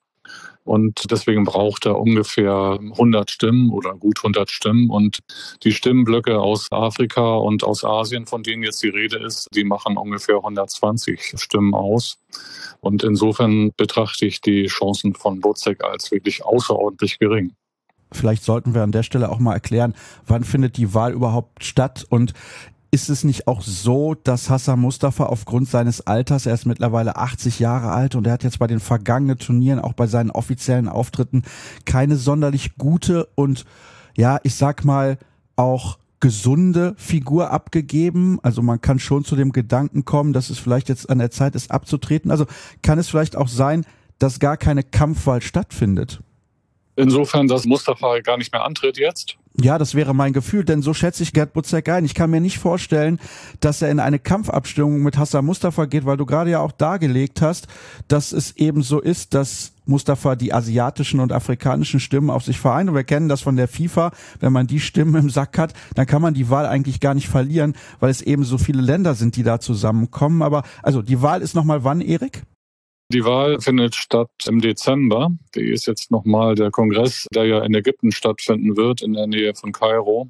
Und deswegen braucht er ungefähr hundert Stimmen oder gut hundert Stimmen. Und die Stimmenblöcke aus Afrika und aus Asien, von denen jetzt die Rede ist, die machen ungefähr hundertzwanzig Stimmen aus. Und insofern betrachte ich die Chancen von Butzek als wirklich außerordentlich gering.
Vielleicht sollten wir an der Stelle auch mal erklären, wann findet die Wahl überhaupt statt, und ist es nicht auch so, dass Hassan Mustafa aufgrund seines Alters, er ist mittlerweile achtzig Jahre alt und er hat jetzt bei den vergangenen Turnieren, auch bei seinen offiziellen Auftritten, keine sonderlich gute und, ja, ich sag mal, auch gesunde Figur abgegeben? Also man kann schon zu dem Gedanken kommen, dass es vielleicht jetzt an der Zeit ist, abzutreten. Also kann es vielleicht auch sein, dass gar keine Kampfwahl stattfindet?
Insofern, dass Mustafa gar nicht mehr antritt jetzt?
Ja, das wäre mein Gefühl, denn so schätze ich Gerd Butzek ein. Ich kann mir nicht vorstellen, dass er in eine Kampfabstimmung mit Hassan Mustafa geht, weil du gerade ja auch dargelegt hast, dass es eben so ist, dass Mustafa die asiatischen und afrikanischen Stimmen auf sich vereint. Und wir kennen das von der FIFA. Wenn man die Stimmen im Sack hat, dann kann man die Wahl eigentlich gar nicht verlieren, weil es eben so viele Länder sind, die da zusammenkommen. Aber also die Wahl ist nochmal wann, Erik?
Die Wahl findet statt im Dezember. Die ist jetzt nochmal der Kongress, der ja in Ägypten stattfinden wird, in der Nähe von Kairo,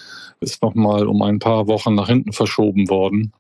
ist nochmal um ein paar Wochen nach hinten verschoben worden.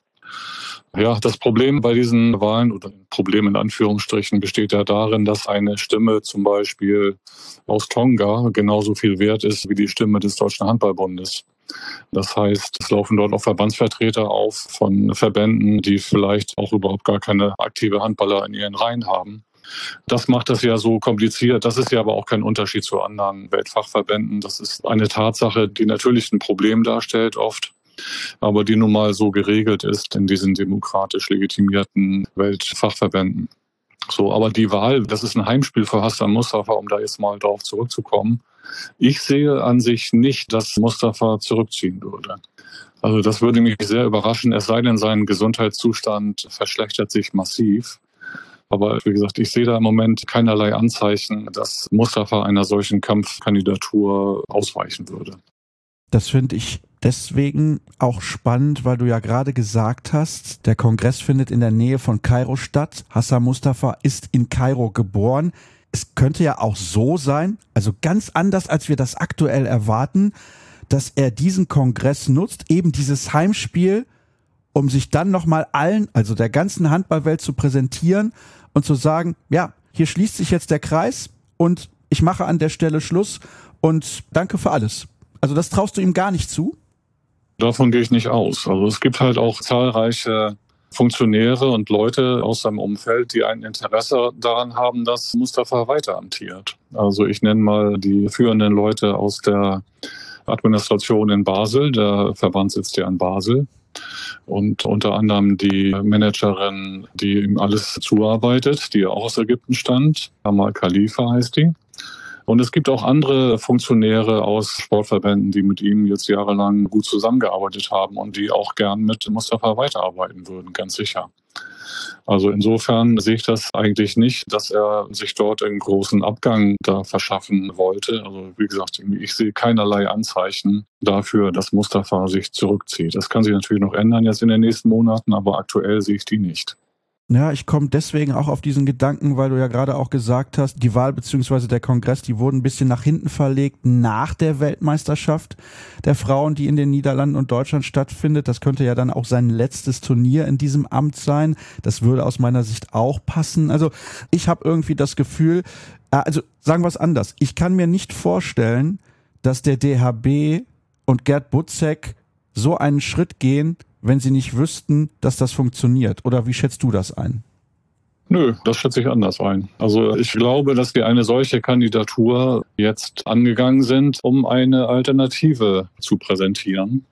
Ja, das Problem bei diesen Wahlen, oder Problem in Anführungsstrichen, besteht ja darin, dass eine Stimme zum Beispiel aus Tonga genauso viel wert ist wie die Stimme des Deutschen Handballbundes. Das heißt, es laufen dort auch Verbandsvertreter auf von Verbänden, die vielleicht auch überhaupt gar keine aktive Handballer in ihren Reihen haben. Das macht das ja so kompliziert. Das ist ja aber auch kein Unterschied zu anderen Weltfachverbänden. Das ist eine Tatsache, die natürlich ein Problem darstellt oft, aber die nun mal so geregelt ist in diesen demokratisch legitimierten Weltfachverbänden. So, aber die Wahl, das ist ein Heimspiel für Hassan Mustafa, um da jetzt mal darauf zurückzukommen. Ich sehe an sich nicht, dass Mustafa zurückziehen würde. Also das würde mich sehr überraschen, es sei denn, sein Gesundheitszustand verschlechtert sich massiv. Aber wie gesagt, ich sehe da im Moment keinerlei Anzeichen, dass Mustafa einer solchen Kampfkandidatur ausweichen würde.
Das finde ich deswegen auch spannend, weil du ja gerade gesagt hast, der Kongress findet in der Nähe von Kairo statt. Hassan Mustafa ist in Kairo geboren. Es könnte ja auch so sein, also ganz anders, als wir das aktuell erwarten, dass er diesen Kongress nutzt, eben dieses Heimspiel, um sich dann nochmal allen, also der ganzen Handballwelt zu präsentieren und zu sagen, ja, hier schließt sich jetzt der Kreis und ich mache an der Stelle Schluss und danke für alles. Also das traust du ihm gar nicht zu?
Davon gehe ich nicht aus. Also es gibt halt auch zahlreiche Funktionäre und Leute aus seinem Umfeld, die ein Interesse daran haben, dass Mustafa weiter amtiert. Also ich nenne mal die führenden Leute aus der Administration in Basel. Der Verband sitzt ja in Basel. Und unter anderem die Managerin, die ihm alles zuarbeitet, die auch aus Ägypten stammt. Amal Khalifa heißt die. Und es gibt auch andere Funktionäre aus Sportverbänden, die mit ihm jetzt jahrelang gut zusammengearbeitet haben und die auch gern mit Mustafa weiterarbeiten würden, ganz sicher. Also insofern sehe ich das eigentlich nicht, dass er sich dort einen großen Abgang da verschaffen wollte. Also wie gesagt, ich sehe keinerlei Anzeichen dafür, dass Mustafa sich zurückzieht. Das kann sich natürlich noch ändern jetzt in den nächsten Monaten, aber aktuell sehe ich die nicht.
Ja, ich komme deswegen auch auf diesen Gedanken, weil du ja gerade auch gesagt hast, die Wahl bzw. der Kongress, die wurden ein bisschen nach hinten verlegt nach der Weltmeisterschaft der Frauen, die in den Niederlanden und Deutschland stattfindet. Das könnte ja dann auch sein letztes Turnier in diesem Amt sein. Das würde aus meiner Sicht auch passen. Also ich habe irgendwie das Gefühl, also sagen wir es anders, ich kann mir nicht vorstellen, dass der D H B und Gerd Butzek so einen Schritt gehen, wenn sie nicht wüssten, dass das funktioniert? Oder wie schätzt du das ein?
Nö, das schätze ich anders ein. Also ich glaube, dass wir eine solche Kandidatur jetzt angegangen sind, um eine Alternative zu präsentieren.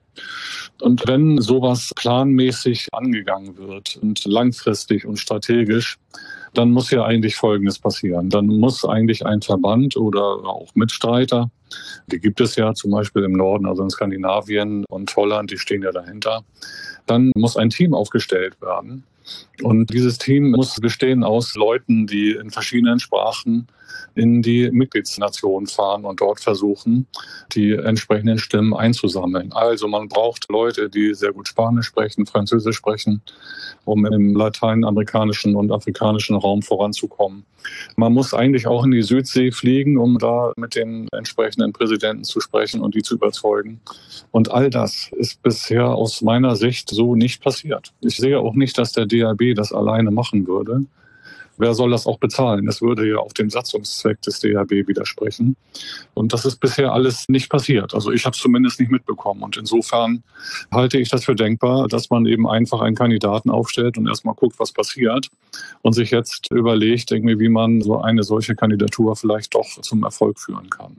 Und wenn sowas planmäßig angegangen wird und langfristig und strategisch, dann muss ja eigentlich Folgendes passieren. Dann muss eigentlich ein Verband oder auch Mitstreiter, die gibt es ja zum Beispiel im Norden, also in Skandinavien und Holland, die stehen ja dahinter, dann muss ein Team aufgestellt werden. Und dieses Team muss bestehen aus Leuten, die in verschiedenen Sprachen in die Mitgliedsnationen fahren und dort versuchen, die entsprechenden Stimmen einzusammeln. Also man braucht Leute, die sehr gut Spanisch sprechen, Französisch sprechen, um im lateinamerikanischen und afrikanischen Raum voranzukommen. Man muss eigentlich auch in die Südsee fliegen, um da mit den entsprechenden Präsidenten zu sprechen und die zu überzeugen. Und all das ist bisher aus meiner Sicht so nicht passiert. Ich sehe auch nicht, dass der D H B das alleine machen würde. Wer soll das auch bezahlen? Das würde ja auch dem Satzungszweck des D H B widersprechen. Und das ist bisher alles nicht passiert. Also ich habe es zumindest nicht mitbekommen. Und insofern halte ich das für denkbar, dass man eben einfach einen Kandidaten aufstellt und erstmal guckt, was passiert. Und sich jetzt überlegt, irgendwie, wie man so eine solche Kandidatur vielleicht doch zum Erfolg führen kann.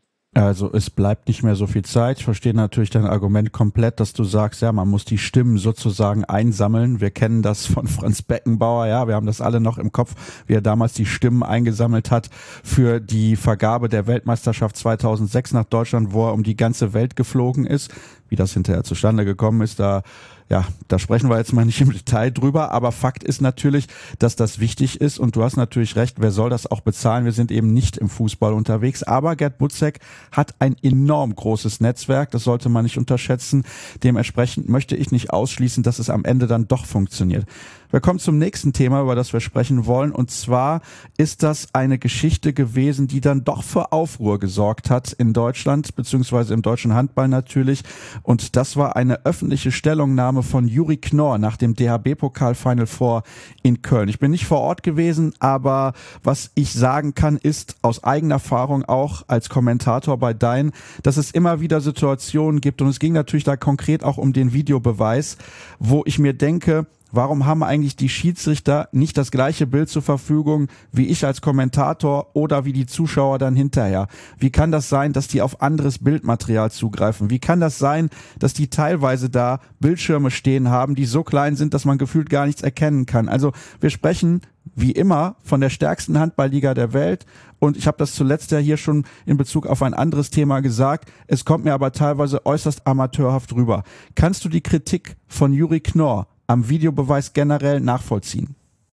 Also es bleibt nicht mehr so viel Zeit. Ich verstehe natürlich dein Argument komplett, dass du sagst, ja, man muss die Stimmen sozusagen einsammeln. Wir kennen das von Franz Beckenbauer, ja, wir haben das alle noch im Kopf, wie er damals die Stimmen eingesammelt hat für die Vergabe der Weltmeisterschaft zweitausendsechs nach Deutschland, wo er um die ganze Welt geflogen ist. Wie das hinterher zustande gekommen ist, da ja, da sprechen wir jetzt mal nicht im Detail drüber, aber Fakt ist natürlich, dass das wichtig ist und du hast natürlich recht, wer soll das auch bezahlen? Wir sind eben nicht im Fußball unterwegs, aber Gerd Butzek hat ein enorm großes Netzwerk, das sollte man nicht unterschätzen. Dementsprechend möchte ich nicht ausschließen, dass es am Ende dann doch funktioniert. Wir kommen zum nächsten Thema, über das wir sprechen wollen, und zwar ist das eine Geschichte gewesen, die dann doch für Aufruhr gesorgt hat in Deutschland, beziehungsweise im deutschen Handball natürlich, und das war eine öffentliche Stellungnahme von Juri Knorr nach dem D H B-Pokal Final Four in Köln. Ich bin nicht vor Ort gewesen, aber was ich sagen kann, ist aus eigener Erfahrung auch als Kommentator bei Dein, dass es immer wieder Situationen gibt, und es ging natürlich da konkret auch um den Videobeweis, wo ich mir denke, Warum haben eigentlich die Schiedsrichter nicht das gleiche Bild zur Verfügung wie ich als Kommentator oder wie die Zuschauer dann hinterher? Wie kann das sein, dass die auf anderes Bildmaterial zugreifen? Wie kann das sein, dass die teilweise da Bildschirme stehen haben, die so klein sind, dass man gefühlt gar nichts erkennen kann? Also wir sprechen wie immer von der stärksten Handballliga der Welt. Und ich habe das zuletzt ja hier schon in Bezug auf ein anderes Thema gesagt. Es kommt mir aber teilweise äußerst amateurhaft rüber. Kannst du die Kritik von Juri Knorr am Videobeweis generell nachvollziehen?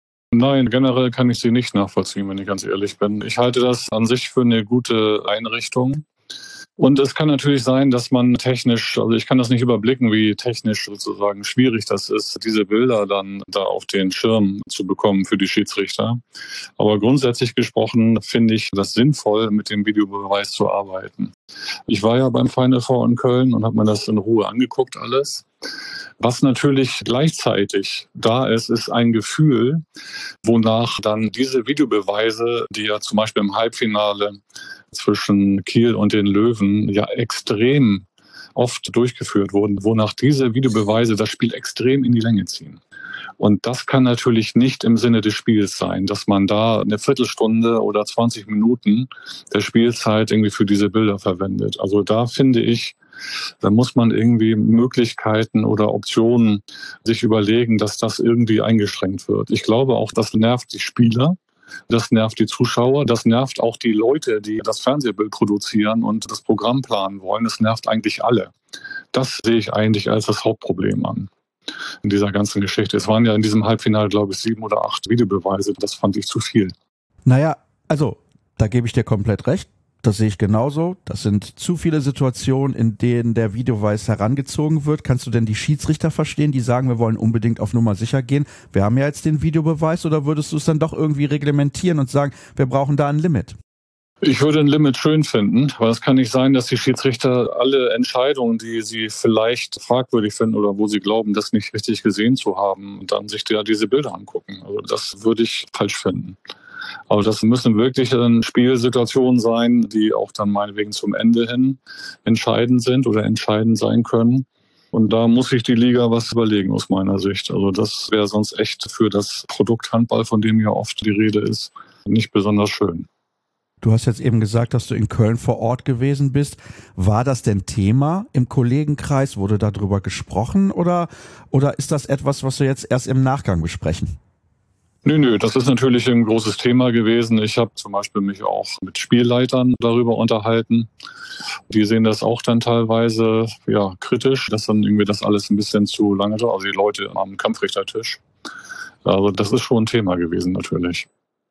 Nein, generell kann ich sie nicht nachvollziehen, wenn ich ganz ehrlich bin. Ich halte das an sich für eine gute Einrichtung. Und es kann natürlich sein, dass man technisch, also ich kann das nicht überblicken, wie technisch sozusagen schwierig das ist, diese Bilder dann da auf den Schirm zu bekommen für die Schiedsrichter. Aber grundsätzlich gesprochen finde ich das sinnvoll, mit dem Videobeweis zu arbeiten. Ich war ja beim Final Four in Köln und habe mir das in Ruhe angeguckt alles. Was natürlich gleichzeitig da ist, ist ein Gefühl, wonach dann diese Videobeweise, die ja zum Beispiel im Halbfinale zwischen Kiel und den Löwen ja extrem oft durchgeführt wurden, wonach diese Videobeweise das Spiel extrem in die Länge ziehen. Und das kann natürlich nicht im Sinne des Spiels sein, dass man da eine Viertelstunde oder zwanzig Minuten der Spielzeit irgendwie für diese Bilder verwendet. Also da finde ich, da muss man irgendwie Möglichkeiten oder Optionen sich überlegen, dass das irgendwie eingeschränkt wird. Ich glaube auch, das nervt die Spieler. Das nervt die Zuschauer, das nervt auch die Leute, die das Fernsehbild produzieren und das Programm planen wollen. Das nervt eigentlich alle. Das sehe ich eigentlich als das Hauptproblem an in dieser ganzen Geschichte. Es waren ja in diesem Halbfinale, glaube ich, sieben oder acht Videobeweise. Das fand ich zu viel.
Naja, also da gebe ich dir komplett recht. Das sehe ich genauso. Das sind zu viele Situationen, in denen der Videobeweis herangezogen wird. Kannst du denn die Schiedsrichter verstehen, die sagen, wir wollen unbedingt auf Nummer sicher gehen? Wir haben ja jetzt den Videobeweis, oder würdest du es dann doch irgendwie reglementieren und sagen, wir brauchen da ein Limit?
Ich würde ein Limit schön finden, weil es kann nicht sein, dass die Schiedsrichter alle Entscheidungen, die sie vielleicht fragwürdig finden oder wo sie glauben, das nicht richtig gesehen zu haben, dann sich ja diese Bilder angucken. Also das würde ich falsch finden. Aber das müssen wirklich dann Spielsituationen sein, die auch dann meinetwegen zum Ende hin entscheidend sind oder entscheidend sein können. Und da muss sich die Liga was überlegen aus meiner Sicht. Also das wäre sonst echt für das Produkt Handball, von dem ja oft die Rede ist, nicht besonders schön.
Du hast jetzt eben gesagt, dass du in Köln vor Ort gewesen bist. War das denn Thema im Kollegenkreis? Wurde darüber gesprochen oder, oder ist das etwas, was wir jetzt erst im Nachgang besprechen?
Nö, nö, das ist natürlich ein großes Thema gewesen. Ich habe zum Beispiel mich auch mit Spielleitern darüber unterhalten. Die sehen das auch dann teilweise ja kritisch, dass dann irgendwie das alles ein bisschen zu lange dauert. Also die Leute am Kampfrichtertisch. Also das ist schon ein Thema gewesen natürlich.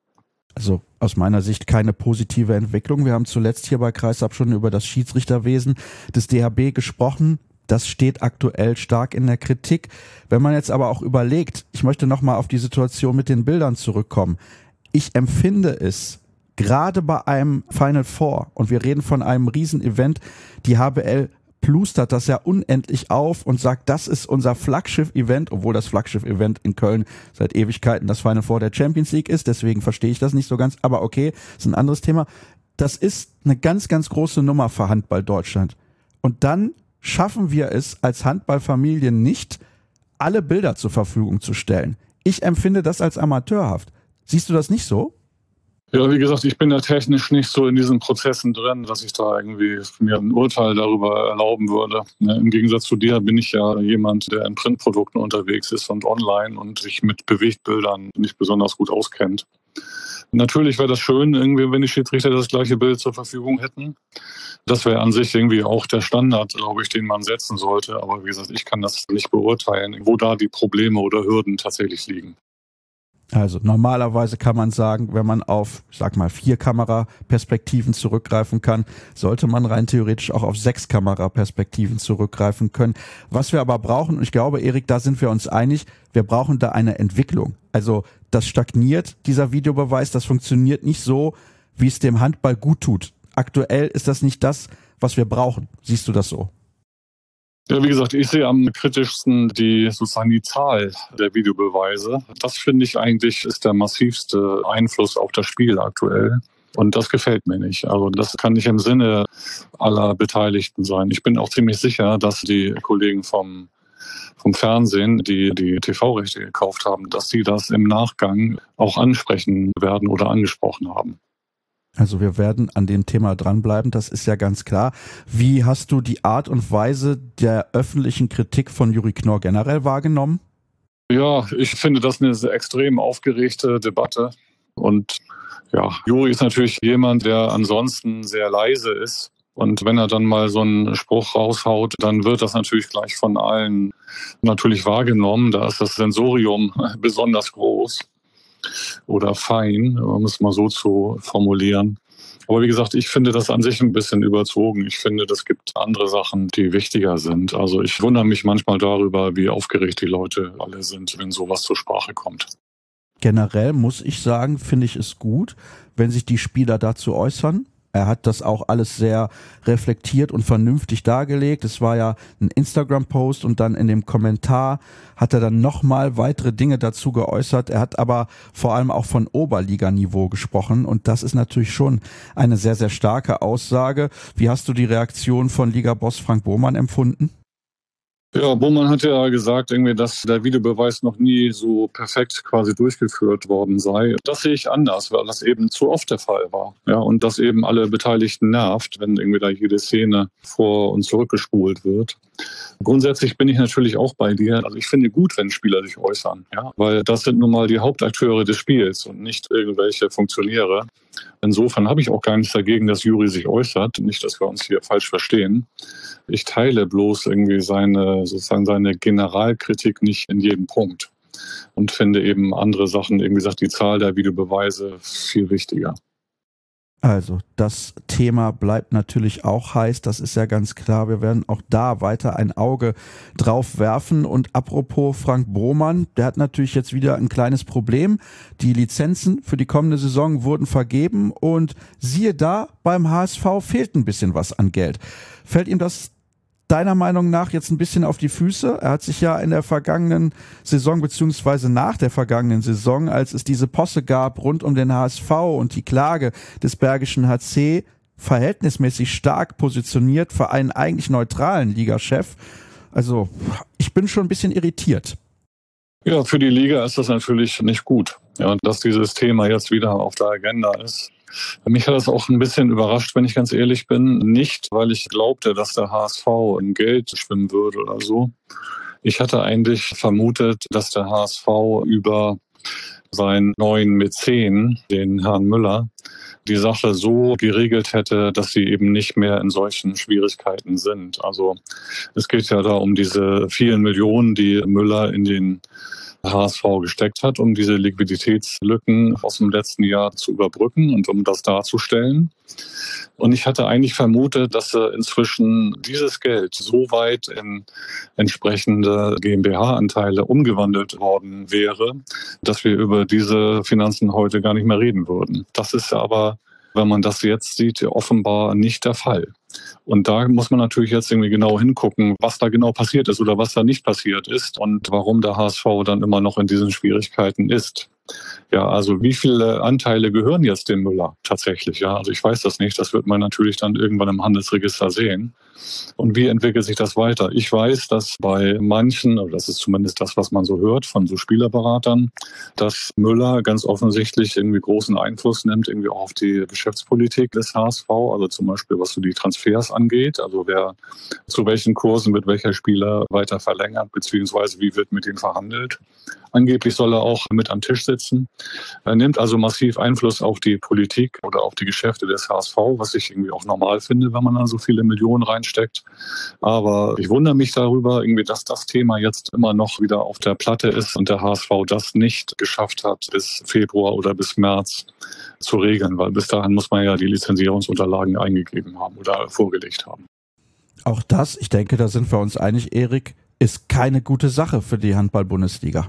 Also aus meiner Sicht keine positive Entwicklung. Wir haben zuletzt hier bei Kreisab schon über das Schiedsrichterwesen des D H B gesprochen. Das steht aktuell stark in der Kritik. Wenn man jetzt aber auch überlegt, ich möchte nochmal auf die Situation mit den Bildern zurückkommen. Ich empfinde es, gerade bei einem Final Four, und wir reden von einem Riesenevent, die H B L plustert das ja unendlich auf und sagt, das ist unser Flaggschiff-Event, obwohl das Flaggschiff-Event in Köln seit Ewigkeiten das Final Four der Champions League ist, deswegen verstehe ich das nicht so ganz, aber okay, ist ein anderes Thema. Das ist eine ganz, ganz große Nummer für Handball Deutschland. Und dann schaffen wir es als Handballfamilien nicht, alle Bilder zur Verfügung zu stellen. Ich empfinde das als amateurhaft. Siehst du das nicht so?
Ja, wie gesagt, ich bin da technisch nicht so in diesen Prozessen drin, dass ich da irgendwie mir ein Urteil darüber erlauben würde. Im Gegensatz zu dir bin ich ja jemand, der in Printprodukten unterwegs ist und online und sich mit Bewegtbildern nicht besonders gut auskennt. Natürlich wäre das schön, irgendwie, wenn die Schiedsrichter das gleiche Bild zur Verfügung hätten. Das wäre an sich irgendwie auch der Standard, glaube ich, den man setzen sollte. Aber wie gesagt, ich kann das nicht beurteilen, wo da die Probleme oder Hürden tatsächlich liegen.
Also normalerweise kann man sagen, wenn man auf, ich sag mal, vier Kameraperspektiven zurückgreifen kann, sollte man rein theoretisch auch auf sechs Kameraperspektiven zurückgreifen können. Was wir aber brauchen, und ich glaube, Erik, da sind wir uns einig, wir brauchen da eine Entwicklung. Also das stagniert, dieser Videobeweis, das funktioniert nicht so, wie es dem Handball gut tut. Aktuell ist das nicht das, was wir brauchen. Siehst du das so?
Ja, wie gesagt, ich sehe am kritischsten die sozusagen die Zahl der Videobeweise. Das finde ich eigentlich ist der massivste Einfluss auf das Spiel aktuell. Und das gefällt mir nicht. Also das kann nicht im Sinne aller Beteiligten sein. Ich bin auch ziemlich sicher, dass die Kollegen vom vom Fernsehen, die die T V-Rechte gekauft haben, dass die das im Nachgang auch ansprechen werden oder angesprochen haben.
Also wir werden an dem Thema dranbleiben, das ist ja ganz klar. Wie hast du die Art und Weise der öffentlichen Kritik von Juri Knorr generell wahrgenommen?
Ja, ich finde das eine sehr extrem aufgeregte Debatte. Und ja, Juri ist natürlich jemand, der ansonsten sehr leise ist. Und wenn er dann mal so einen Spruch raushaut, dann wird das natürlich gleich von allen natürlich wahrgenommen. Da ist das Sensorium besonders groß oder fein, um es mal so zu formulieren. Aber wie gesagt, ich finde das an sich ein bisschen überzogen. Ich finde, es gibt andere Sachen, die wichtiger sind. Also ich wundere mich manchmal darüber, wie aufgeregt die Leute alle sind, wenn sowas zur Sprache kommt.
Generell muss ich sagen, finde ich es gut, wenn sich die Spieler dazu äußern. Er hat das auch alles sehr reflektiert und vernünftig dargelegt. Es war ja ein Instagram-Post und dann in dem Kommentar hat er dann nochmal weitere Dinge dazu geäußert. Er hat aber vor allem auch von Oberliganiveau gesprochen und das ist natürlich schon eine sehr, sehr starke Aussage. Wie hast du die Reaktion von Liga-Boss Frank Bohmann empfunden?
Ja, Bohmann hat ja gesagt, irgendwie, dass der Videobeweis noch nie so perfekt quasi durchgeführt worden sei. Das sehe ich anders, weil das eben zu oft der Fall war. Ja, und das eben alle Beteiligten nervt, wenn irgendwie da jede Szene vor- und zurückgespult wird. Grundsätzlich bin ich natürlich auch bei dir. Also ich finde gut, wenn Spieler sich äußern, ja, weil das sind nun mal die Hauptakteure des Spiels und nicht irgendwelche Funktionäre. Insofern habe ich auch gar nichts dagegen, dass Juri sich äußert. Nicht, dass wir uns hier falsch verstehen. Ich teile bloß irgendwie seine, sozusagen seine Generalkritik nicht in jedem Punkt und finde eben andere Sachen, eben gesagt, die Zahl der Videobeweise viel wichtiger.
Also das Thema bleibt natürlich auch heiß, das ist ja ganz klar. Wir werden auch da weiter ein Auge drauf werfen. Und apropos Frank Bohmann, der hat natürlich jetzt wieder ein kleines Problem. Die Lizenzen für die kommende Saison wurden vergeben und siehe da, beim H S V fehlt ein bisschen was an Geld. Fällt ihm das deiner Meinung nach jetzt ein bisschen auf die Füße? Er hat sich ja in der vergangenen Saison beziehungsweise nach der vergangenen Saison, als es diese Posse gab rund um den H S V und die Klage des Bergischen H C, verhältnismäßig stark positioniert für einen eigentlich neutralen Ligachef. Also ich bin schon ein bisschen irritiert.
Ja, für die Liga ist das natürlich nicht gut, ja, dass dieses Thema jetzt wieder auf der Agenda ist. Mich hat das auch ein bisschen überrascht, wenn ich ganz ehrlich bin. Nicht, weil ich glaubte, dass der H S V in Geld schwimmen würde oder so. Ich hatte eigentlich vermutet, dass der H S V über seinen neuen Mäzen, den Herrn Müller, die Sache so geregelt hätte, dass sie eben nicht mehr in solchen Schwierigkeiten sind. Also es geht ja da um diese vielen Millionen, die Müller in den H S V gesteckt hat, um diese Liquiditätslücken aus dem letzten Jahr zu überbrücken und um das darzustellen. Und ich hatte eigentlich vermutet, dass inzwischen dieses Geld so weit in entsprechende GmbH-Anteile umgewandelt worden wäre, dass wir über diese Finanzen heute gar nicht mehr reden würden. Das ist aber, wenn man das jetzt sieht, offenbar nicht der Fall. Und da muss man natürlich jetzt irgendwie genau hingucken, was da genau passiert ist oder was da nicht passiert ist und warum der H S V dann immer noch in diesen Schwierigkeiten ist. Ja, also wie viele Anteile gehören jetzt dem Müller tatsächlich? Ja, also ich weiß das nicht. Das wird man natürlich dann irgendwann im Handelsregister sehen. Und wie entwickelt sich das weiter? Ich weiß, dass bei manchen, oder das ist zumindest das, was man so hört von so Spielerberatern, dass Müller ganz offensichtlich irgendwie großen Einfluss nimmt, irgendwie auch auf die Geschäftspolitik des H S V. Also zum Beispiel, was so die Transfers angeht. Also wer zu welchen Kursen wird welcher Spieler weiter verlängert, beziehungsweise wie wird mit ihm verhandelt. Angeblich soll er auch mit am Tisch sitzen. Er nimmt also massiv Einfluss auf die Politik oder auf die Geschäfte des H S V, was ich irgendwie auch normal finde, wenn man da so viele Millionen reinsteckt. Aber ich wundere mich darüber, irgendwie, dass das Thema jetzt immer noch wieder auf der Platte ist und der H S V das nicht geschafft hat, bis Februar oder bis März zu regeln, weil bis dahin muss man ja die Lizenzierungsunterlagen eingegeben haben oder vorgelegt haben.
Auch das, ich denke, da sind wir uns einig, Erik, ist keine gute Sache für die Handball-Bundesliga.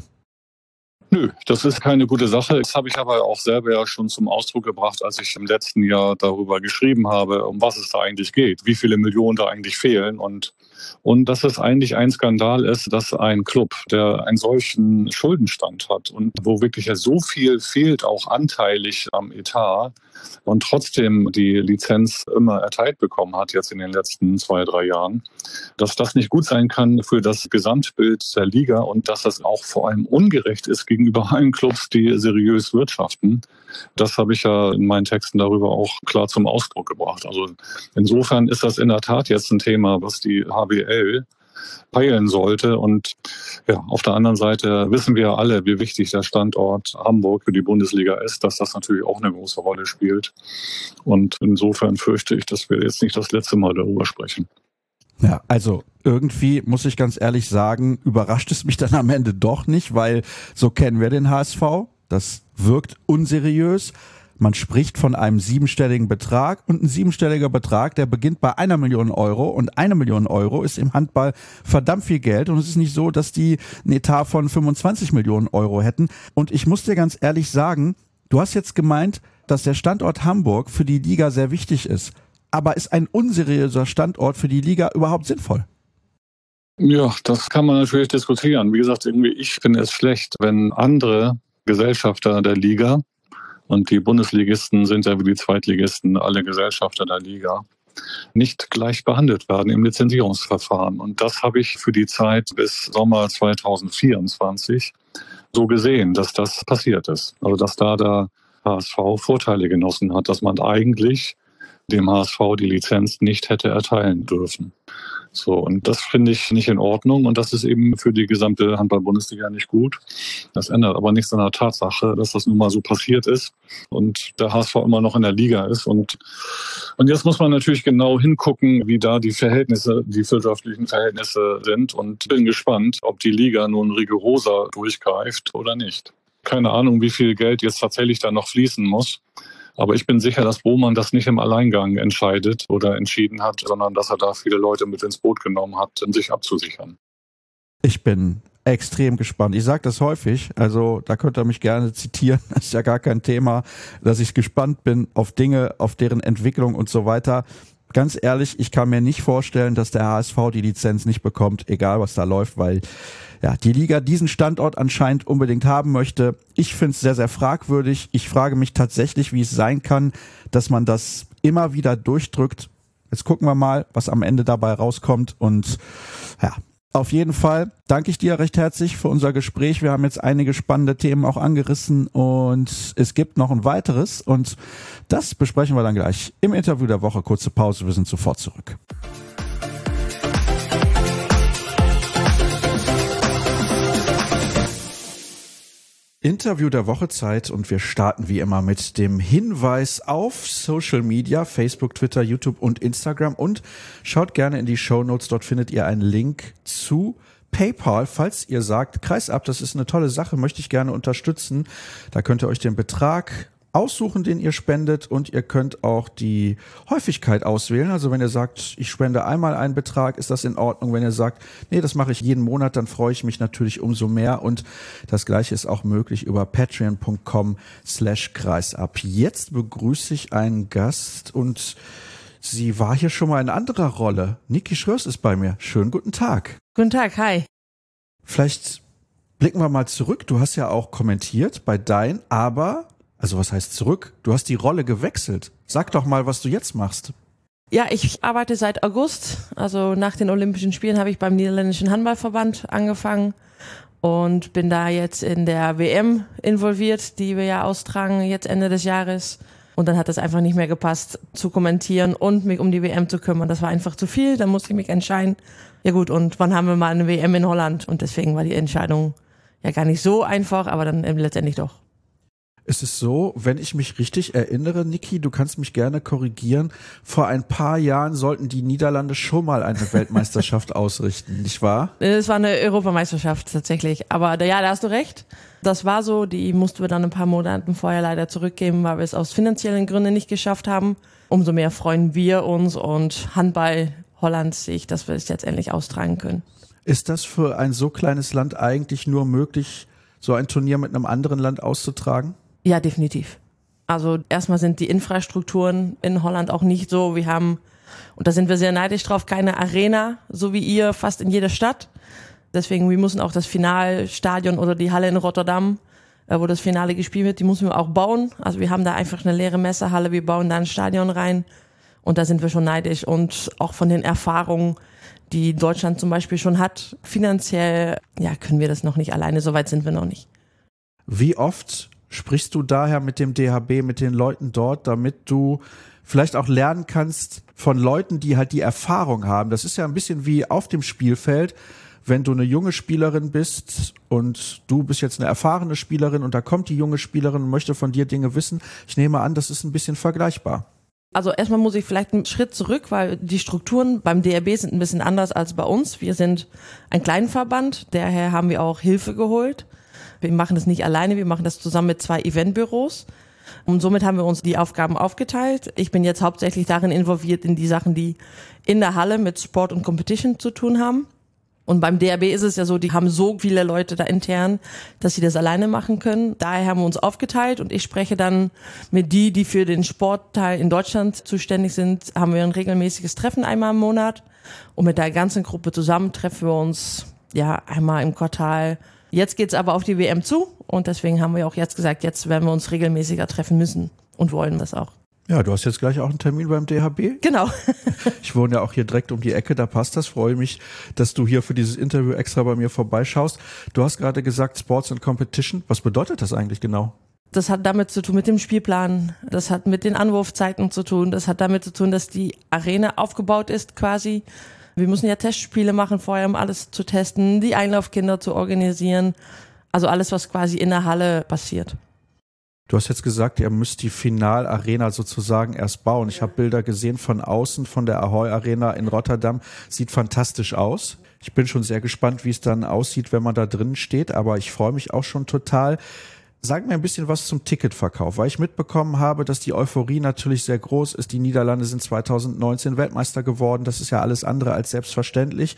Nö, das ist keine gute Sache. Das habe ich aber auch selber ja schon zum Ausdruck gebracht, als ich im letzten Jahr darüber geschrieben habe, um was es da eigentlich geht, wie viele Millionen da eigentlich fehlen und und dass es eigentlich ein Skandal ist, dass ein Club, der einen solchen Schuldenstand hat und wo wirklich ja so viel fehlt, auch anteilig am Etat, und trotzdem die Lizenz immer erteilt bekommen hat, jetzt in den letzten zwei, drei Jahren, dass das nicht gut sein kann für das Gesamtbild der Liga und dass das auch vor allem ungerecht ist gegenüber allen Clubs, die seriös wirtschaften. Das habe ich ja in meinen Texten darüber auch klar zum Ausdruck gebracht. Also insofern ist das in der Tat jetzt ein Thema, was die H B L peilen sollte. Und ja, auf der anderen Seite wissen wir alle, wie wichtig der Standort Hamburg für die Bundesliga ist, dass das natürlich auch eine große Rolle spielt. Und insofern fürchte ich, dass wir jetzt nicht das letzte Mal darüber sprechen.
Ja, also irgendwie muss ich ganz ehrlich sagen, überrascht es mich dann am Ende doch nicht, weil so kennen wir den H S V. Das wirkt unseriös. Man spricht von einem siebenstelligen Betrag und ein siebenstelliger Betrag, der beginnt bei einer Million Euro und eine Million Euro ist im Handball verdammt viel Geld und es ist nicht so, dass die einen Etat von fünfundzwanzig Millionen Euro hätten. Und ich muss dir ganz ehrlich sagen, du hast jetzt gemeint, dass der Standort Hamburg für die Liga sehr wichtig ist. Aber ist ein unseriöser Standort für die Liga überhaupt sinnvoll?
Ja, das kann man natürlich diskutieren. Wie gesagt, irgendwie ich finde es schlecht, wenn andere Gesellschafter der Liga, und die Bundesligisten sind ja wie die Zweitligisten alle Gesellschafter der Liga, nicht gleich behandelt werden im Lizenzierungsverfahren. Und das habe ich für die Zeit bis Sommer zwanzig vierundzwanzig so gesehen, dass das passiert ist. Also dass da der H S V Vorteile genossen hat, dass man eigentlich dem H S V die Lizenz nicht hätte erteilen dürfen. So, und das finde ich nicht in Ordnung und das ist eben für die gesamte Handball-Bundesliga nicht gut. Das ändert aber nichts an der Tatsache, dass das nun mal so passiert ist und der H S V immer noch in der Liga ist. Und, und jetzt muss man natürlich genau hingucken, wie da die Verhältnisse, die wirtschaftlichen Verhältnisse sind und bin gespannt, ob die Liga nun rigoroser durchgreift oder nicht. Keine Ahnung, wie viel Geld jetzt tatsächlich da noch fließen muss. Aber ich bin sicher, dass Bohmann das nicht im Alleingang entscheidet oder entschieden hat, sondern dass er da viele Leute mit ins Boot genommen hat, um sich abzusichern.
Ich bin extrem gespannt. Ich sage das häufig, also da könnt ihr mich gerne zitieren. Das ist ja gar kein Thema, dass ich gespannt bin auf Dinge, auf deren Entwicklung und so weiter. Ganz ehrlich, ich kann mir nicht vorstellen, dass der H S V die Lizenz nicht bekommt, egal was da läuft, weil ja die Liga diesen Standort anscheinend unbedingt haben möchte. Ich finde es sehr, sehr fragwürdig. Ich frage mich tatsächlich, wie es sein kann, dass man das immer wieder durchdrückt. Jetzt gucken wir mal, was am Ende dabei rauskommt. Und ja, auf jeden Fall danke ich dir recht herzlich für unser Gespräch. Wir haben jetzt einige spannende Themen auch angerissen und es gibt noch ein weiteres und das besprechen wir dann gleich im Interview der Woche. Kurze Pause, wir sind sofort zurück. Interview der Woche Zeit und wir starten wie immer mit dem Hinweis auf Social Media, Facebook, Twitter, YouTube und Instagram und schaut gerne in die Shownotes, dort findet ihr einen Link zu PayPal, falls ihr sagt, Kreisab, das ist eine tolle Sache, möchte ich gerne unterstützen, da könnt ihr euch den Betrag aussuchen, den ihr spendet und ihr könnt auch die Häufigkeit auswählen. Also wenn ihr sagt, ich spende einmal einen Betrag, ist das in Ordnung. Wenn ihr sagt, nee, das mache ich jeden Monat, dann freue ich mich natürlich umso mehr und das Gleiche ist auch möglich über patreon.com slash kreisab. Jetzt begrüße ich einen Gast und sie war hier schon mal in anderer Rolle. Niki Schröers ist bei mir. Schönen guten Tag.
Guten Tag, hi.
Vielleicht blicken wir mal zurück. Du hast ja auch kommentiert bei Dein, aber... Also was heißt zurück? Du hast die Rolle gewechselt. Sag doch mal, was du jetzt machst.
Ja, ich arbeite seit August. Also nach den Olympischen Spielen habe ich beim Niederländischen Handballverband angefangen und bin da jetzt in der W M involviert, die wir ja austragen jetzt Ende des Jahres. Und dann hat es einfach nicht mehr gepasst, zu kommentieren und mich um die W M zu kümmern. Das war einfach zu viel, dann musste ich mich entscheiden. Ja gut, und wann haben wir mal eine W M in Holland? Und deswegen war die Entscheidung ja gar nicht so einfach, aber dann letztendlich doch.
Es ist so, wenn ich mich richtig erinnere, Niki, du kannst mich gerne korrigieren, vor ein paar Jahren sollten die Niederlande schon mal eine Weltmeisterschaft ausrichten, nicht wahr?
Es war eine Europameisterschaft tatsächlich, aber ja, da hast du recht. Das war so, die mussten wir dann ein paar Monate vorher leider zurückgeben, weil wir es aus finanziellen Gründen nicht geschafft haben. Umso mehr freuen wir uns und Handball Holland sich, dass wir es jetzt endlich austragen können.
Ist das für ein so kleines Land eigentlich nur möglich, so ein Turnier mit einem anderen Land auszutragen?
Ja, definitiv. Also erstmal sind die Infrastrukturen in Holland auch nicht so. Wir haben, und da sind wir sehr neidisch drauf, keine Arena, so wie ihr, fast in jeder Stadt. Deswegen, wir müssen auch das Finalstadion oder die Halle in Rotterdam wo das Finale gespielt wird, die müssen wir auch bauen. Also wir haben da einfach eine leere Messehalle, wir bauen da ein Stadion rein und da sind wir schon neidisch. Und auch von den Erfahrungen, die Deutschland zum Beispiel schon hat, finanziell, ja, können wir das noch nicht alleine, so weit sind wir noch nicht.
Wie oft sprichst du daher mit dem D H B, mit den Leuten dort, damit du vielleicht auch lernen kannst von Leuten, die halt die Erfahrung haben? Das ist ja ein bisschen wie auf dem Spielfeld. Wenn du eine junge Spielerin bist und du bist jetzt eine erfahrene Spielerin und da kommt die junge Spielerin und möchte von dir Dinge wissen, ich nehme an, das ist ein bisschen vergleichbar.
Also erstmal muss ich vielleicht einen Schritt zurück, weil die Strukturen beim D H B sind ein bisschen anders als bei uns. Wir sind ein Kleinverband, daher haben wir auch Hilfe geholt. Wir machen das nicht alleine, wir machen das zusammen mit zwei Eventbüros. Und somit haben wir uns die Aufgaben aufgeteilt. Ich bin jetzt hauptsächlich darin involviert in die Sachen, die in der Halle mit Sport und Competition zu tun haben. Und beim D H B ist es ja so, die haben so viele Leute da intern, dass sie das alleine machen können. Daher haben wir uns aufgeteilt und ich spreche dann mit die, die für den Sportteil in Deutschland zuständig sind, haben wir ein regelmäßiges Treffen einmal im Monat. Und mit der ganzen Gruppe zusammen treffen wir uns ja einmal im Quartal. Jetzt geht's aber auf die W M zu und deswegen haben wir auch jetzt gesagt, jetzt werden wir uns regelmäßiger treffen müssen und wollen das auch.
Ja, du hast jetzt gleich auch einen Termin beim D H B?
Genau.
Ich wohne ja auch hier direkt um die Ecke, da passt das. Freue mich, dass du hier für dieses Interview extra bei mir vorbeischaust. Du hast gerade gesagt Sports and Competition. Was bedeutet das eigentlich genau?
Das hat damit zu tun mit dem Spielplan, das hat mit den Anwurfzeiten zu tun, das hat damit zu tun, dass die Arena aufgebaut ist quasi. Wir müssen ja Testspiele machen vorher, um alles zu testen, die Einlaufkinder zu organisieren. Also alles, was quasi in der Halle passiert.
Du hast jetzt gesagt, ihr müsst die Finalarena sozusagen erst bauen. Ich habe Bilder gesehen von außen, von der Ahoy Arena in Rotterdam. Sieht fantastisch aus. Ich bin schon sehr gespannt, wie es dann aussieht, wenn man da drinnen steht. Aber ich freue mich auch schon total. Sag mir ein bisschen was zum Ticketverkauf, weil ich mitbekommen habe, dass die Euphorie natürlich sehr groß ist. Die Niederlande sind zwanzig neunzehn Weltmeister geworden. Das ist ja alles andere als selbstverständlich.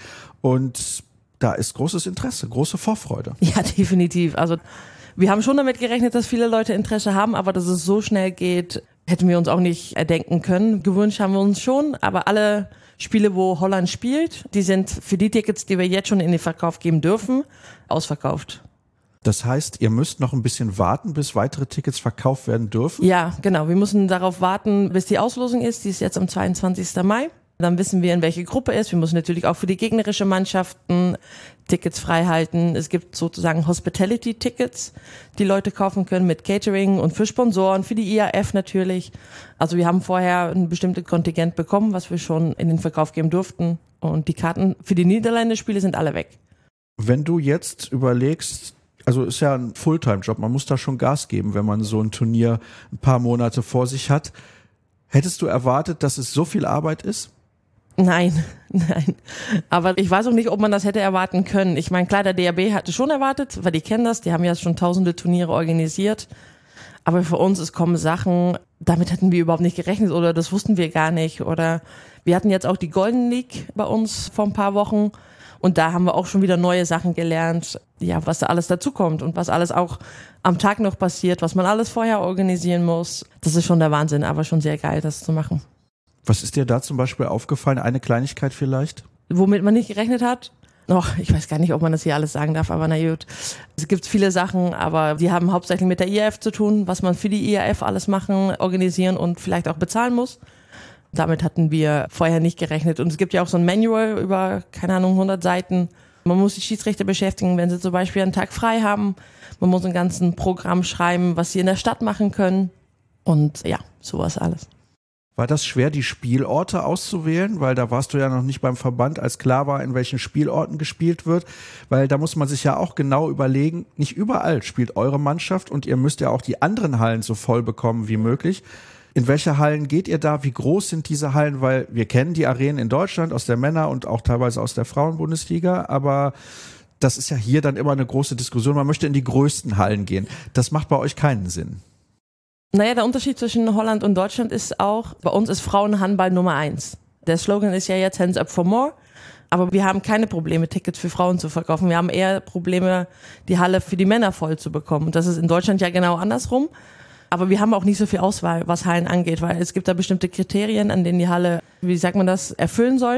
Und da ist großes Interesse, große Vorfreude.
Ja, definitiv. Also wir haben schon damit gerechnet, dass viele Leute Interesse haben, aber dass es so schnell geht, hätten wir uns auch nicht erdenken können. Gewünscht haben wir uns schon, aber alle Spiele, wo Holland spielt, die sind für die Tickets, die wir jetzt schon in den Verkauf geben dürfen, ausverkauft.
Das heißt, ihr müsst noch ein bisschen warten, bis weitere Tickets verkauft werden dürfen?
Ja, genau. Wir müssen darauf warten, bis die Auslosung ist. Die ist jetzt am zweiundzwanzigsten Mai. Dann wissen wir, in welche Gruppe es ist. Wir müssen natürlich auch für die gegnerische Mannschaften Tickets frei halten. Es gibt sozusagen Hospitality-Tickets, die Leute kaufen können mit Catering und für Sponsoren, für die I A F natürlich. Also wir haben vorher ein bestimmtes Kontingent bekommen, was wir schon in den Verkauf geben durften. Und die Karten für die Niederlande-Spiele sind alle weg.
Wenn du jetzt überlegst, also ist ja ein Fulltime-Job, man muss da schon Gas geben, wenn man so ein Turnier ein paar Monate vor sich hat. Hättest du erwartet, dass es so viel Arbeit ist?
Nein, nein. Aber ich weiß auch nicht, ob man das hätte erwarten können. Ich meine, klar, der D H B hatte schon erwartet, weil die kennen das, die haben ja schon tausende Turniere organisiert. Aber für uns, es kommen Sachen, damit hätten wir überhaupt nicht gerechnet oder das wussten wir gar nicht. Oder wir hatten jetzt auch die Golden League bei uns vor ein paar Wochen und da haben wir auch schon wieder neue Sachen gelernt, ja, was da alles dazukommt und was alles auch am Tag noch passiert, was man alles vorher organisieren muss. Das ist schon der Wahnsinn, aber schon sehr geil, das zu machen.
Was ist dir da zum Beispiel aufgefallen? Eine Kleinigkeit vielleicht?
Womit man nicht gerechnet hat? Oh, ich weiß gar nicht, ob man das hier alles sagen darf, aber na gut. Es gibt viele Sachen, aber die haben hauptsächlich mit der I A F zu tun, was man für die I A F alles machen, organisieren und vielleicht auch bezahlen muss. Damit hatten wir vorher nicht gerechnet. Und es gibt ja auch so ein Manual über, keine Ahnung, hundert Seiten. Man muss die Schiedsrichter beschäftigen, wenn sie zum Beispiel einen Tag frei haben. Man muss ein ganzes Programm schreiben, was sie in der Stadt machen können. Und ja, sowas alles.
War das schwer, die Spielorte auszuwählen? Weil da warst du ja noch nicht beim Verband, als klar war, in welchen Spielorten gespielt wird. Weil da muss man sich ja auch genau überlegen, nicht überall spielt eure Mannschaft und ihr müsst ja auch die anderen Hallen so voll bekommen wie möglich. In welche Hallen geht ihr da? Wie groß sind diese Hallen? Weil wir kennen die Arenen in Deutschland aus der Männer- und auch teilweise aus der Frauenbundesliga, aber das ist ja hier dann immer eine große Diskussion. Man möchte in die größten Hallen gehen. Das macht bei euch keinen Sinn.
Naja, der Unterschied zwischen Holland und Deutschland ist auch, bei uns ist Frauenhandball Nummer eins. Der Slogan ist ja jetzt Hands up for more, aber wir haben keine Probleme, Tickets für Frauen zu verkaufen. Wir haben eher Probleme, die Halle für die Männer voll zu bekommen. Und das ist in Deutschland ja genau andersrum. Aber wir haben auch nicht so viel Auswahl, was Hallen angeht, weil es gibt da bestimmte Kriterien, an denen die Halle, wie sagt man das, erfüllen soll.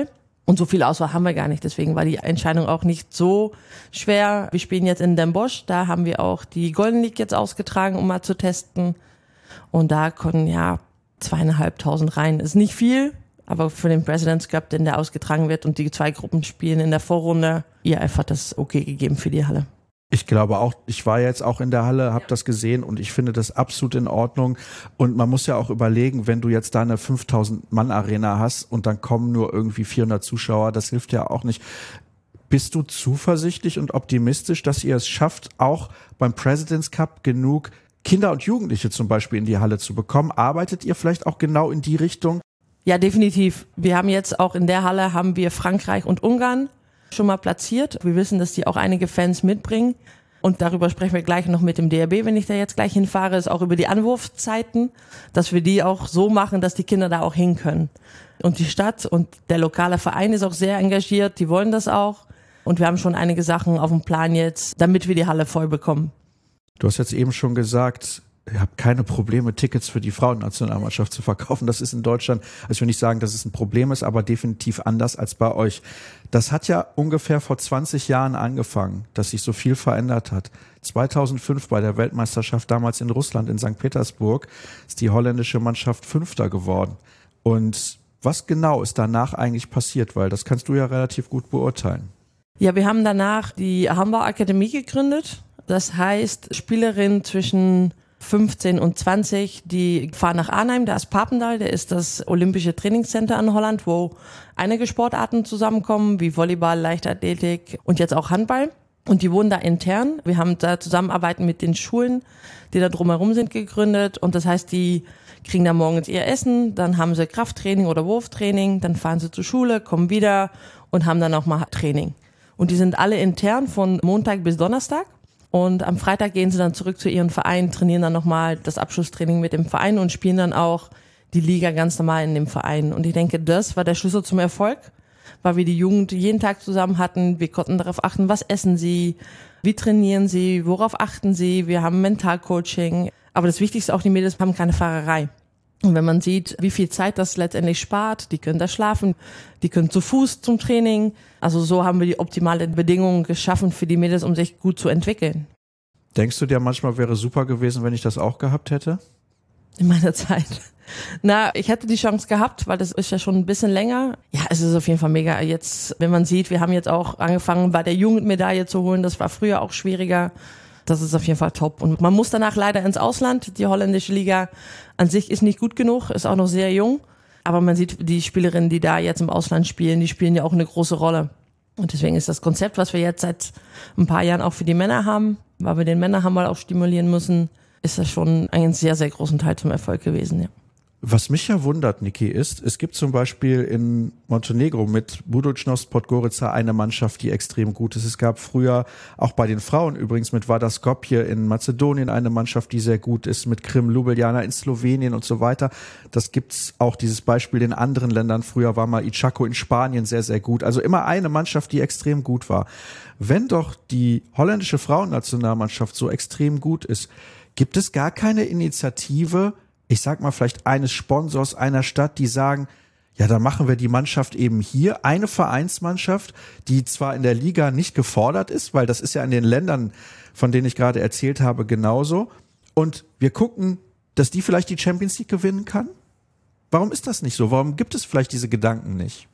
Und so viel Auswahl haben wir gar nicht. Deswegen war die Entscheidung auch nicht so schwer. Wir spielen jetzt in Den Bosch. Da haben wir auch die Golden League jetzt ausgetragen, um mal zu testen. Und da konnten ja zweieinhalbtausend rein. Ist nicht viel, aber für den President's Cup, den der ausgetragen wird und die zwei Gruppen spielen in der Vorrunde, ihr einfach das okay gegeben für die Halle.
Ich glaube auch, ich war jetzt auch in der Halle, habe das gesehen und ich finde das absolut in Ordnung. Und man muss ja auch überlegen, wenn du jetzt da eine fünftausend-Mann-Arena hast und dann kommen nur irgendwie vierhundert Zuschauer, das hilft ja auch nicht. Bist du zuversichtlich und optimistisch, dass ihr es schafft, auch beim President's Cup genug Kinder und Jugendliche zum Beispiel in die Halle zu bekommen? Arbeitet ihr vielleicht auch genau in die Richtung?
Ja, definitiv. Wir haben jetzt auch in der Halle haben wir Frankreich und Ungarn schon mal platziert. Wir wissen, dass die auch einige Fans mitbringen. Und darüber sprechen wir gleich noch mit dem D R B, wenn ich da jetzt gleich hinfahre, ist auch über die Anwurfzeiten, dass wir die auch so machen, dass die Kinder da auch hin können. Und die Stadt und der lokale Verein ist auch sehr engagiert, die wollen das auch. Und wir haben schon einige Sachen auf dem Plan jetzt, damit wir die Halle voll bekommen.
Du hast jetzt eben schon gesagt, ihr habt keine Probleme, Tickets für die Frauennationalmannschaft zu verkaufen. Das ist in Deutschland, also ich will nicht sagen, dass es ein Problem ist, aber definitiv anders als bei euch. Das hat ja ungefähr vor zwanzig Jahren angefangen, dass sich so viel verändert hat. zweitausendfünf bei der Weltmeisterschaft damals in Russland, in Sankt Petersburg, ist die holländische Mannschaft Fünfter geworden. Und was genau ist danach eigentlich passiert? Weil das kannst du ja relativ gut beurteilen.
Ja, wir haben danach die Handball-Akademie gegründet. Das heißt, Spielerinnen zwischen fünfzehn und zwanzig, die fahren nach Arnhem, da ist Papendal, der ist das olympische Trainingscenter in Holland, wo einige Sportarten zusammenkommen, wie Volleyball, Leichtathletik und jetzt auch Handball. Und die wohnen da intern. Wir haben da Zusammenarbeiten mit den Schulen, die da drumherum sind, gegründet. Und das heißt, die kriegen da morgens ihr Essen, dann haben sie Krafttraining oder Wurftraining, dann fahren sie zur Schule, kommen wieder und haben dann auch mal Training. Und die sind alle intern von Montag bis Donnerstag. Und am Freitag gehen sie dann zurück zu ihrem Verein, trainieren dann nochmal das Abschlusstraining mit dem Verein und spielen dann auch die Liga ganz normal in dem Verein. Und ich denke, das war der Schlüssel zum Erfolg, weil wir die Jugend jeden Tag zusammen hatten. Wir konnten darauf achten, was essen sie, wie trainieren sie, worauf achten sie. Wir haben Mentalcoaching. Aber das Wichtigste auch, die Mädels haben keine Fahrerei. Und wenn man sieht, wie viel Zeit das letztendlich spart, die können da schlafen, die können zu Fuß zum Training. Also so haben wir die optimalen Bedingungen geschaffen für die Mädels, um sich gut zu entwickeln.
Denkst du dir manchmal, wäre super gewesen, wenn ich das auch gehabt hätte?
In meiner Zeit. Na, ich hätte die Chance gehabt, weil das ist ja schon ein bisschen länger. Ja, es ist auf jeden Fall mega. Jetzt, wenn man sieht, wir haben jetzt auch angefangen, bei der Jugendmedaille zu holen. Das war früher auch schwieriger. Das ist auf jeden Fall top. Und man muss danach leider ins Ausland. Die holländische Liga an sich ist nicht gut genug, ist auch noch sehr jung. Aber man sieht, die Spielerinnen, die da jetzt im Ausland spielen, die spielen ja auch eine große Rolle. Und deswegen ist das Konzept, was wir jetzt seit ein paar Jahren auch für die Männer haben, weil wir den Männerhandball auch stimulieren müssen, ist das schon einen sehr, sehr großen Teil zum Erfolg gewesen, ja.
Was mich ja wundert, Niki, ist, es gibt zum Beispiel in Montenegro mit Budućnost Podgorica eine Mannschaft, die extrem gut ist. Es gab früher auch bei den Frauen übrigens mit Vardar Skopje in Mazedonien eine Mannschaft, die sehr gut ist, mit Krim Ljubljana in Slowenien und so weiter. Das gibt's auch, dieses Beispiel in anderen Ländern. Früher war mal Ichaco in Spanien sehr, sehr gut. Also immer eine Mannschaft, die extrem gut war. Wenn doch die holländische Frauennationalmannschaft so extrem gut ist, gibt es gar keine Initiative, ich sag mal vielleicht eines Sponsors einer Stadt, die sagen, ja, dann machen wir die Mannschaft eben hier, eine Vereinsmannschaft, die zwar in der Liga nicht gefordert ist, weil das ist ja in den Ländern, von denen ich gerade erzählt habe, genauso. Und wir gucken, dass die vielleicht die Champions League gewinnen kann? Warum ist das nicht so? Warum gibt es vielleicht diese Gedanken nicht?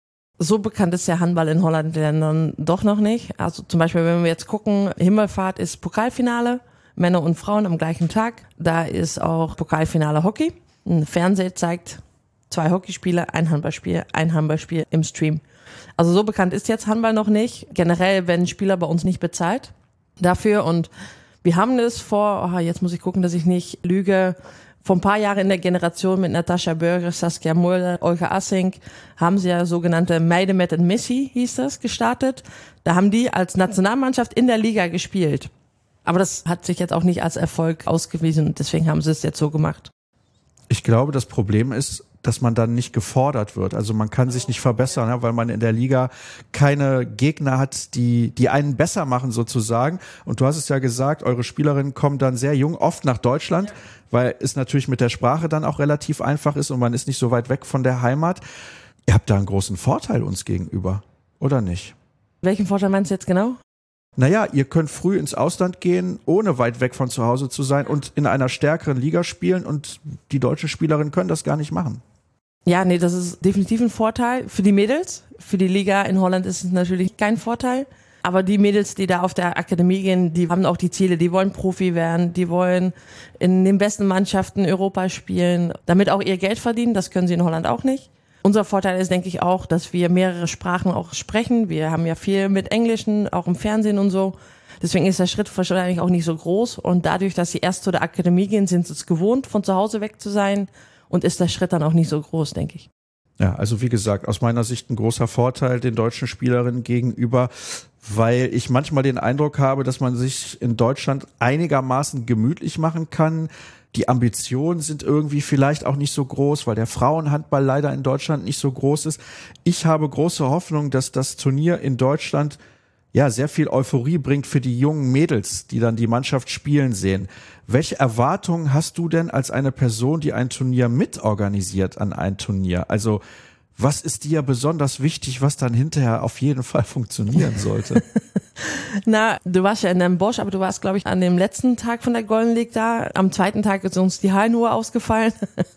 So bekannt ist der Handball in Holland Ländern doch noch nicht. Also zum Beispiel, wenn wir jetzt gucken, Himmelfahrt ist Pokalfinale. Männer und Frauen am gleichen Tag. Da ist auch Pokalfinale Hockey. Ein Fernseher zeigt zwei Hockeyspiele, ein Handballspiel, ein Handballspiel im Stream. Also so bekannt ist jetzt Handball noch nicht. Generell werden Spieler bei uns nicht bezahlt dafür. Und wir haben das vor, oh, jetzt muss ich gucken, dass ich nicht lüge, vor ein paar Jahren in der Generation mit Natascha Bürger, Saskia Mulder, Olga Assink, haben sie ja sogenannte Meiden met een Missie, hieß das, gestartet. Da haben die als Nationalmannschaft in der Liga gespielt. Aber das hat sich jetzt auch nicht als Erfolg ausgewiesen. Deswegen haben sie es jetzt so gemacht.
Ich glaube, das Problem ist, dass man dann nicht gefordert wird. Also man kann sich nicht verbessern, ja, weil man in der Liga keine Gegner hat, die die einen besser machen sozusagen. Und du hast es ja gesagt, eure Spielerinnen kommen dann sehr jung oft nach Deutschland, weil es natürlich mit der Sprache dann auch relativ einfach ist und man ist nicht so weit weg von der Heimat. Ihr habt da einen großen Vorteil uns gegenüber, oder nicht?
Welchen Vorteil meinst du jetzt genau?
Naja, ihr könnt früh ins Ausland gehen, ohne weit weg von zu Hause zu sein und in einer stärkeren Liga spielen und die deutschen Spielerinnen können das gar nicht machen.
Ja, nee, das ist definitiv ein Vorteil für die Mädels. Für die Liga in Holland ist es natürlich kein Vorteil. Aber die Mädels, die da auf der Akademie gehen, die haben auch die Ziele, die wollen Profi werden, die wollen in den besten Mannschaften Europa spielen, damit auch ihr Geld verdienen. Das können sie in Holland auch nicht. Unser Vorteil ist, denke ich, auch, dass wir mehrere Sprachen auch sprechen. Wir haben ja viel mit Englischen, auch im Fernsehen und so. Deswegen ist der Schritt wahrscheinlich auch nicht so groß. Und dadurch, dass sie erst zu der Akademie gehen, sind sie es gewohnt, von zu Hause weg zu sein. Und ist der Schritt dann auch nicht so groß, denke ich.
Ja, also wie gesagt, aus meiner Sicht ein großer Vorteil den deutschen Spielerinnen gegenüber, weil ich manchmal den Eindruck habe, dass man sich in Deutschland einigermaßen gemütlich machen kann. Die Ambitionen sind irgendwie vielleicht auch nicht so groß, weil der Frauenhandball leider in Deutschland nicht so groß ist. Ich habe große Hoffnung, dass das Turnier in Deutschland ja sehr viel Euphorie bringt für die jungen Mädels, die dann die Mannschaft spielen sehen. Welche Erwartungen hast du denn als eine Person, die ein Turnier mitorganisiert an ein Turnier? Also was ist dir besonders wichtig, was dann hinterher auf jeden Fall funktionieren sollte?
Na, du warst ja in dem Bosch, aber du warst, glaube ich, an dem letzten Tag von der Golden League da. Am zweiten Tag ist uns die Hallenuhr ausgefallen.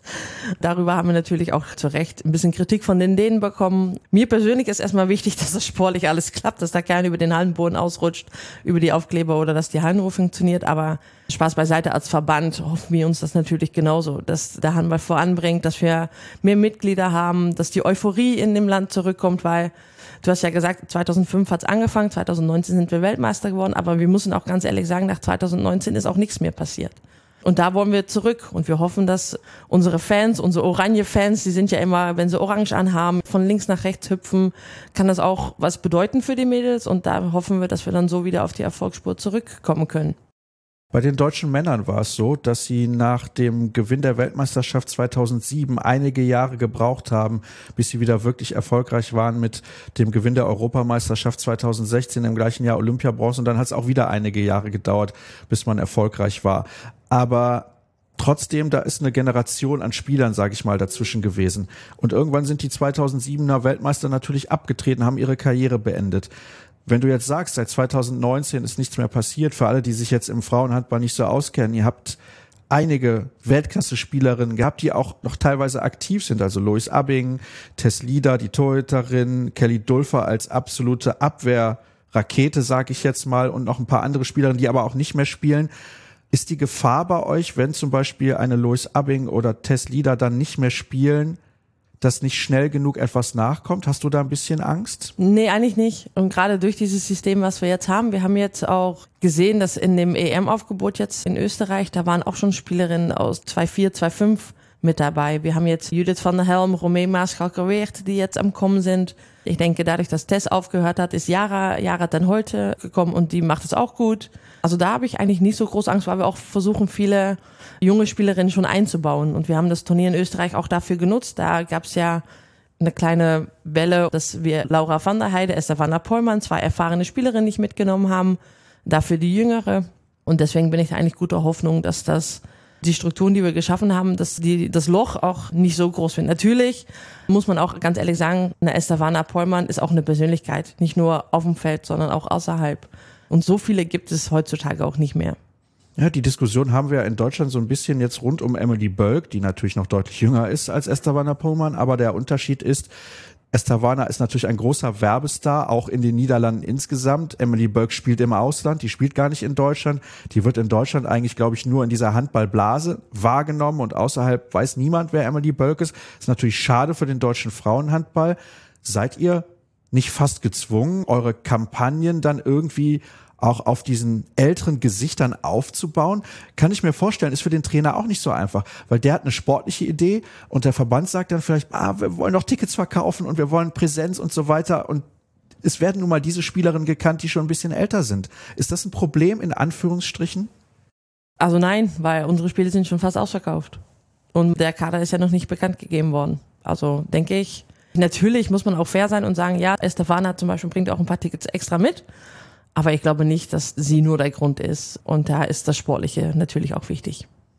Darüber haben wir natürlich auch zu Recht ein bisschen Kritik von den Dänen bekommen. Mir persönlich ist erstmal wichtig, dass das sportlich alles klappt, dass da keiner über den Hallenboden ausrutscht, über die Aufkleber oder dass die Hallenuhr funktioniert. Aber Spaß beiseite, als Verband hoffen wir uns das natürlich genauso, dass der Handball voranbringt, dass wir mehr Mitglieder haben, dass die Euphorie in dem Land zurückkommt, weil du hast ja gesagt, zweitausendfünf hat's angefangen, zweitausendneunzehn sind wir Weltmeister geworden, aber wir müssen auch ganz ehrlich sagen, nach zweitausendneunzehn ist auch nichts mehr passiert. Und da wollen wir zurück und wir hoffen, dass unsere Fans, unsere Oranje-Fans, die sind ja immer, wenn sie orange anhaben, von links nach rechts hüpfen, kann das auch was bedeuten für die Mädels und da hoffen wir, dass wir dann so wieder auf die Erfolgsspur zurückkommen können.
Bei den deutschen Männern war es so, dass sie nach dem Gewinn der Weltmeisterschaft zweitausendsieben einige Jahre gebraucht haben, bis sie wieder wirklich erfolgreich waren mit dem Gewinn der Europameisterschaft zweitausendsechzehn, im gleichen Jahr Olympiabronze. Und dann hat es auch wieder einige Jahre gedauert, bis man erfolgreich war. Aber trotzdem, da ist eine Generation an Spielern, sage ich mal, dazwischen gewesen. Und irgendwann sind die zweitausendsiebener Weltmeister natürlich abgetreten, haben ihre Karriere beendet. Wenn du jetzt sagst, seit zweitausendneunzehn ist nichts mehr passiert, für alle, die sich jetzt im Frauenhandball nicht so auskennen, ihr habt einige Weltklasse-Spielerinnen gehabt, die auch noch teilweise aktiv sind, also Lois Abbing, Tess Lieder, die Torhüterin, Kelly Dulfer als absolute Abwehrrakete, sag ich jetzt mal, und noch ein paar andere Spielerinnen, die aber auch nicht mehr spielen. Ist die Gefahr bei euch, wenn zum Beispiel eine Lois Abbing oder Tess Lieder dann nicht mehr spielen, dass nicht schnell genug etwas nachkommt? Hast du da ein bisschen Angst?
Nee, eigentlich nicht. Und gerade durch dieses System, was wir jetzt haben, wir haben jetzt auch gesehen, dass in dem E M-Aufgebot jetzt in Österreich, da waren auch schon Spielerinnen aus zwei vier, zwei fünf mit dabei. Wir haben jetzt Judith van der Helm, Romee Maaschalk-Weert, die jetzt am Kommen sind. Ich denke, dadurch, dass Tess aufgehört hat, ist Jara, Jara dann heute gekommen und die macht es auch gut. Also da habe ich eigentlich nicht so groß Angst, weil wir auch versuchen, viele junge Spielerinnen schon einzubauen. Und wir haben das Turnier in Österreich auch dafür genutzt. Da gab es ja eine kleine Welle, dass wir Laura van der Heide, Esther van der Poelman, zwei erfahrene Spielerinnen nicht mitgenommen haben, dafür die jüngere. Und deswegen bin ich eigentlich guter Hoffnung, dass das die Strukturen, die wir geschaffen haben, dass die das Loch auch nicht so groß wird. Natürlich muss man auch ganz ehrlich sagen, eine Esther van der Poelman ist auch eine Persönlichkeit, nicht nur auf dem Feld, sondern auch außerhalb. Und so viele gibt es heutzutage auch nicht mehr.
Ja, die Diskussion haben wir in Deutschland so ein bisschen jetzt rund um Emily Bölk, die natürlich noch deutlich jünger ist als Esther van der Poelman, aber der Unterschied ist, Esther Warner ist natürlich ein großer Werbestar, auch in den Niederlanden insgesamt. Emily Bölk spielt im Ausland, die spielt gar nicht in Deutschland. Die wird in Deutschland eigentlich, glaube ich, nur in dieser Handballblase wahrgenommen und außerhalb weiß niemand, wer Emily Bölk ist. Ist natürlich schade für den deutschen Frauenhandball. Seid ihr nicht fast gezwungen, eure Kampagnen dann irgendwie auch auf diesen älteren Gesichtern aufzubauen? Kann ich mir vorstellen, ist für den Trainer auch nicht so einfach, weil der hat eine sportliche Idee und der Verband sagt dann vielleicht, ah, wir wollen noch Tickets verkaufen und wir wollen Präsenz und so weiter und es werden nun mal diese Spielerinnen gekannt, die schon ein bisschen älter sind. Ist das ein Problem in Anführungsstrichen?
Also nein, weil unsere Spiele sind schon fast ausverkauft und der Kader ist ja noch nicht bekannt gegeben worden. Also denke ich, natürlich muss man auch fair sein und sagen, ja, Estefana zum Beispiel bringt auch ein paar Tickets extra mit. Aber ich glaube nicht, dass sie nur der Grund ist. Und da ist das Sportliche natürlich auch wichtig.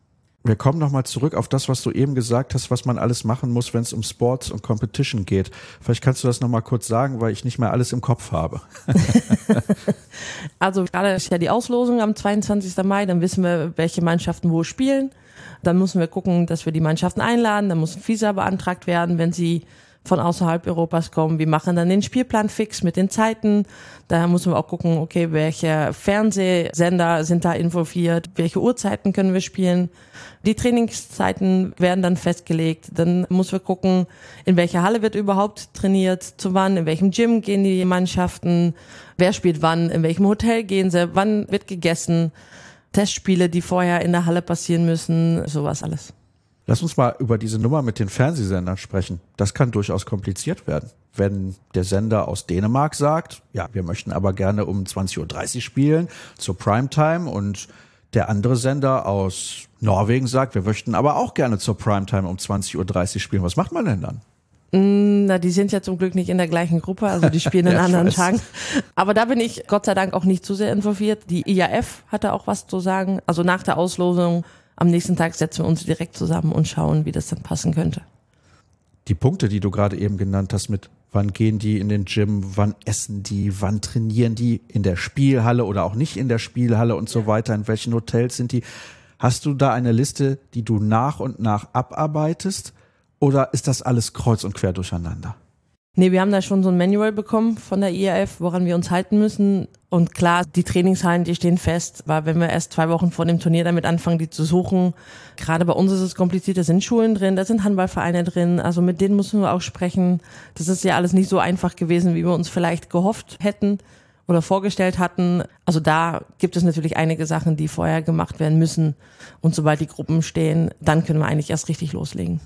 Wir kommen nochmal zurück auf das, was du eben gesagt hast, was man alles machen muss, wenn es um Sports und Competition geht. Vielleicht kannst du das nochmal kurz sagen, weil ich nicht mehr alles im Kopf habe.
Also gerade ist ja die Auslosung am zweiundzwanzigsten Mai, dann wissen wir, welche Mannschaften wo spielen. Dann müssen wir gucken, dass wir die Mannschaften einladen, dann muss ein Visa beantragt werden, wenn sie von außerhalb Europas kommen. Wir machen dann den Spielplan fix mit den Zeiten. Da müssen wir auch gucken, okay, welche Fernsehsender sind da involviert, welche Uhrzeiten können wir spielen. Die Trainingszeiten werden dann festgelegt. Dann müssen wir gucken, in welcher Halle wird überhaupt trainiert, zu wann, in welchem Gym gehen die Mannschaften, wer spielt wann, in welchem Hotel gehen sie, wann wird gegessen, Testspiele, die vorher in der Halle passieren müssen, sowas alles.
Lass uns mal über diese Nummer mit den Fernsehsendern sprechen. Das kann durchaus kompliziert werden. Wenn der Sender aus Dänemark sagt, ja, wir möchten aber gerne um zwanzig Uhr dreißig spielen zur Primetime, und der andere Sender aus Norwegen sagt, wir möchten aber auch gerne zur Primetime um zwanzig Uhr dreißig spielen. Was macht man denn dann?
Na, die sind ja zum Glück nicht in der gleichen Gruppe, also die spielen in
ja,
anderen
weiß.
Tagen. Aber da bin ich Gott sei Dank auch nicht zu sehr involviert. Die I A F hatte auch was zu sagen. Also nach der Auslosung am nächsten Tag setzen wir uns direkt zusammen und schauen, wie das dann passen könnte.
Die Punkte, die du gerade eben genannt hast, mit wann gehen die in den Gym, wann essen die, wann trainieren die in der Spielhalle oder auch nicht in der Spielhalle und so weiter, in welchen Hotels sind die. Hast du da eine Liste, die du nach und nach abarbeitest, oder ist das alles kreuz und quer durcheinander?
Nee, wir haben da schon so ein Manual bekommen von der I A F, woran wir uns halten müssen. Und klar, die Trainingshallen, die stehen fest, weil wenn wir erst zwei Wochen vor dem Turnier damit anfangen, die zu suchen, gerade bei uns ist es kompliziert, da sind Schulen drin, da sind Handballvereine drin, also mit denen müssen wir auch sprechen. Das ist ja alles nicht so einfach gewesen, wie wir uns vielleicht gehofft hätten oder vorgestellt hatten. Also da gibt es natürlich einige Sachen, die vorher gemacht werden müssen. Und sobald die Gruppen stehen, dann können wir eigentlich erst richtig loslegen.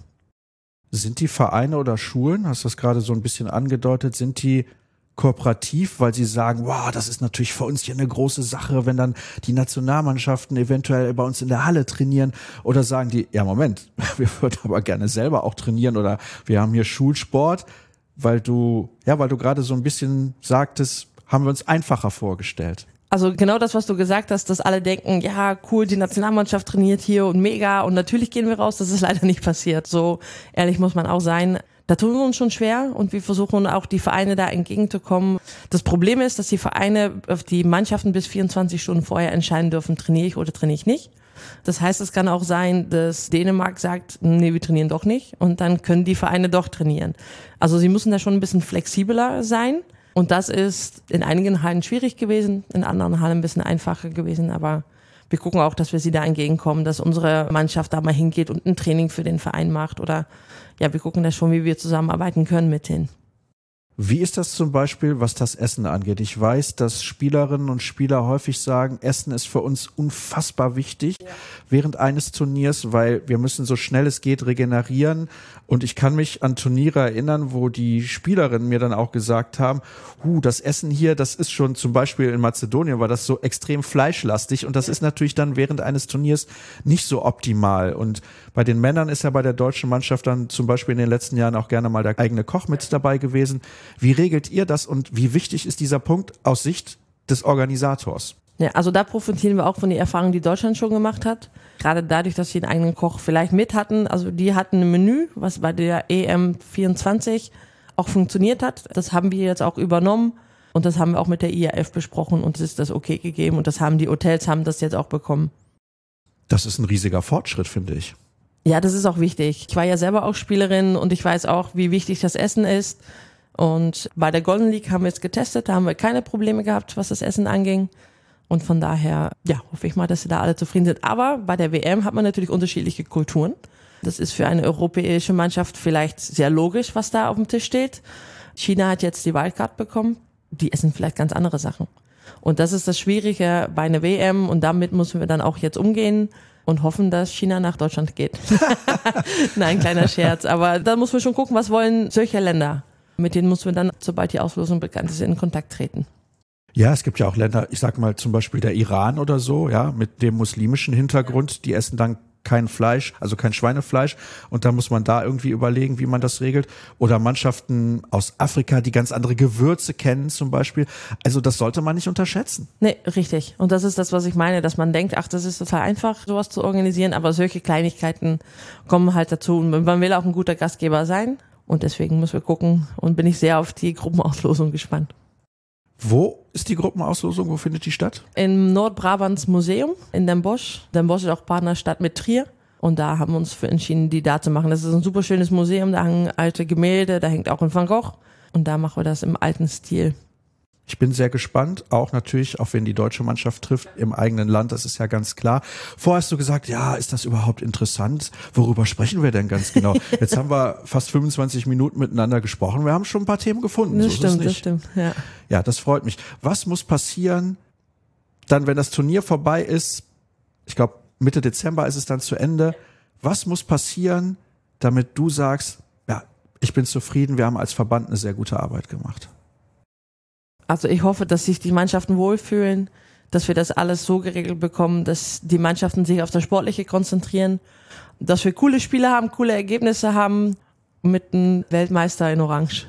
Sind die Vereine oder Schulen, hast du das gerade so ein bisschen angedeutet, sind die kooperativ, weil sie sagen, wow, das ist natürlich für uns hier eine große Sache, wenn dann die Nationalmannschaften eventuell bei uns in der Halle trainieren, oder sagen die, ja Moment, wir würden aber gerne selber auch trainieren, oder wir haben hier Schulsport, weil du, ja, weil du gerade so ein bisschen sagtest, haben wir uns einfacher vorgestellt.
Also genau das, was du gesagt hast, dass alle denken, ja cool, die Nationalmannschaft trainiert hier und mega und natürlich gehen wir raus, das ist leider nicht passiert. So ehrlich muss man auch sein. Da tun wir uns schon schwer und wir versuchen auch die Vereine da entgegenzukommen. Das Problem ist, dass die Vereine auf die Mannschaften bis vierundzwanzig Stunden vorher entscheiden dürfen, trainiere ich oder trainiere ich nicht. Das heißt, es kann auch sein, dass Dänemark sagt, nee, wir trainieren doch nicht, und dann können die Vereine doch trainieren. Also sie müssen da schon ein bisschen flexibler sein. Und das ist in einigen Hallen schwierig gewesen, in anderen Hallen ein bisschen einfacher gewesen. Aber wir gucken auch, dass wir sie da entgegenkommen, dass unsere Mannschaft da mal hingeht und ein Training für den Verein macht. Oder ja, wir gucken da schon, wie wir zusammenarbeiten können mit denen.
Wie ist das zum Beispiel, was das Essen angeht? Ich weiß, dass Spielerinnen und Spieler häufig sagen, Essen ist für uns unfassbar wichtig ja. während eines Turniers, weil wir müssen so schnell es geht regenerieren. Und ich kann mich an Turniere erinnern, wo die Spielerinnen mir dann auch gesagt haben, huh, das Essen hier, das ist schon zum Beispiel in Mazedonien, war das so extrem fleischlastig, und das ja. ist natürlich dann während eines Turniers nicht so optimal. Und bei den Männern ist ja bei der deutschen Mannschaft dann zum Beispiel in den letzten Jahren auch gerne mal der eigene Koch mit dabei gewesen. Wie regelt ihr das und wie wichtig ist dieser Punkt aus Sicht des Organisators?
Ja, also da profitieren wir auch von den Erfahrungen, die Deutschland schon gemacht hat. Gerade dadurch, dass sie einen eigenen Koch vielleicht mit hatten. Also die hatten ein Menü, was bei der E M vierundzwanzig auch funktioniert hat. Das haben wir jetzt auch übernommen und das haben wir auch mit der I A F besprochen und es ist das okay gegeben und das haben die Hotels haben das jetzt auch bekommen.
Das ist ein riesiger Fortschritt, finde ich.
Ja, das ist auch wichtig. Ich war ja selber auch Spielerin und ich weiß auch, wie wichtig das Essen ist. Und bei der Golden League haben wir es getestet, da haben wir keine Probleme gehabt, was das Essen anging. Und von daher, ja, hoffe ich mal, dass sie da alle zufrieden sind. Aber bei der W M hat man natürlich unterschiedliche Kulturen. Das ist für eine europäische Mannschaft vielleicht sehr logisch, was da auf dem Tisch steht. China hat jetzt die Wildcard bekommen. Die essen vielleicht ganz andere Sachen. Und das ist das Schwierige bei einer W M. Und damit müssen wir dann auch jetzt umgehen und hoffen, dass China nach Deutschland geht. Nein, kleiner Scherz. Aber da muss man schon gucken, was wollen solche Länder. Mit denen müssen wir dann, sobald die Auslosung bekannt ist, in Kontakt treten.
Ja, es gibt ja auch Länder, ich sag mal zum Beispiel der Iran oder so, ja, mit dem muslimischen Hintergrund, die essen dann kein Fleisch, also kein Schweinefleisch und da muss man da irgendwie überlegen, wie man das regelt. Oder Mannschaften aus Afrika, die ganz andere Gewürze kennen zum Beispiel. Also das sollte man nicht unterschätzen.
Nee, richtig. Und das ist das, was ich meine, dass man denkt, ach, das ist total einfach, sowas zu organisieren, aber solche Kleinigkeiten kommen halt dazu und man will auch ein guter Gastgeber sein und deswegen müssen wir gucken und bin ich sehr auf die Gruppenauslosung gespannt.
Wo ist die Gruppenauslosung? Wo findet die statt?
Im Nordbrabants Museum in Den Bosch. Den Bosch ist auch Partnerstadt mit Trier. Und da haben wir uns für entschieden, die da zu machen. Das ist ein super schönes Museum, da hängen alte Gemälde, da hängt auch ein Van Gogh. Und da machen wir das im alten Stil.
Ich bin sehr gespannt, auch natürlich, auch wenn die deutsche Mannschaft trifft im eigenen Land, das ist ja ganz klar. Vorher hast du gesagt, ja, ist das überhaupt interessant? Worüber sprechen wir denn ganz genau? Jetzt haben wir fast fünfundzwanzig Minuten miteinander gesprochen, wir haben schon ein paar Themen gefunden.
Das
so
stimmt,
ist es nicht.
das stimmt, ja.
Ja, das freut mich. Was muss passieren, dann, wenn das Turnier vorbei ist? Ich glaube, Mitte Dezember ist es dann zu Ende. Was muss passieren, damit du sagst, ja, ich bin zufrieden, wir haben als Verband eine sehr gute Arbeit gemacht?
Also ich hoffe, dass sich die Mannschaften wohlfühlen, dass wir das alles so geregelt bekommen, dass die Mannschaften sich auf das Sportliche konzentrieren, dass wir coole Spiele haben, coole Ergebnisse haben mit einem Weltmeister in Orange.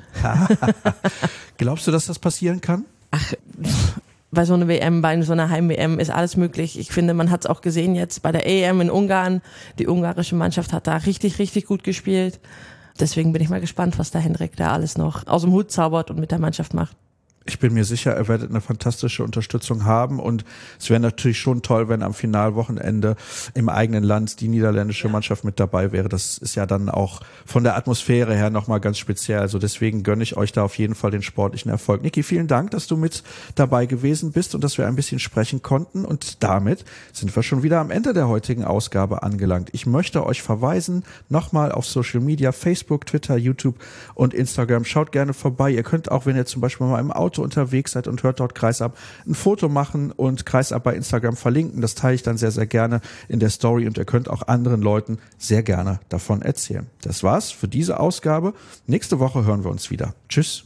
Glaubst du, dass das passieren kann?
Ach, bei so einer W M, bei so einer Heim-W M ist alles möglich. Ich finde, man hat es auch gesehen jetzt bei der E M in Ungarn. Die ungarische Mannschaft hat da richtig, richtig gut gespielt. Deswegen bin ich mal gespannt, was der Hendrik da alles noch aus dem Hut zaubert und mit der Mannschaft macht.
Ich bin mir sicher, er werdet eine fantastische Unterstützung haben und es wäre natürlich schon toll, wenn am Finalwochenende im eigenen Land die niederländische Mannschaft mit dabei wäre. Das ist ja dann auch von der Atmosphäre her nochmal ganz speziell. Also deswegen gönne ich euch da auf jeden Fall den sportlichen Erfolg. Niki, vielen Dank, dass du mit dabei gewesen bist und dass wir ein bisschen sprechen konnten und damit sind wir schon wieder am Ende der heutigen Ausgabe angelangt. Ich möchte euch verweisen nochmal auf Social Media, Facebook, Twitter, YouTube und Instagram. Schaut gerne vorbei. Ihr könnt auch, wenn ihr zum Beispiel mal im Auto unterwegs seid und hört dort Kreisab, ein Foto machen und Kreisab bei Instagram verlinken. Das teile ich dann sehr, sehr gerne in der Story und ihr könnt auch anderen Leuten sehr gerne davon erzählen. Das war's für diese Ausgabe. Nächste Woche hören wir uns wieder. Tschüss.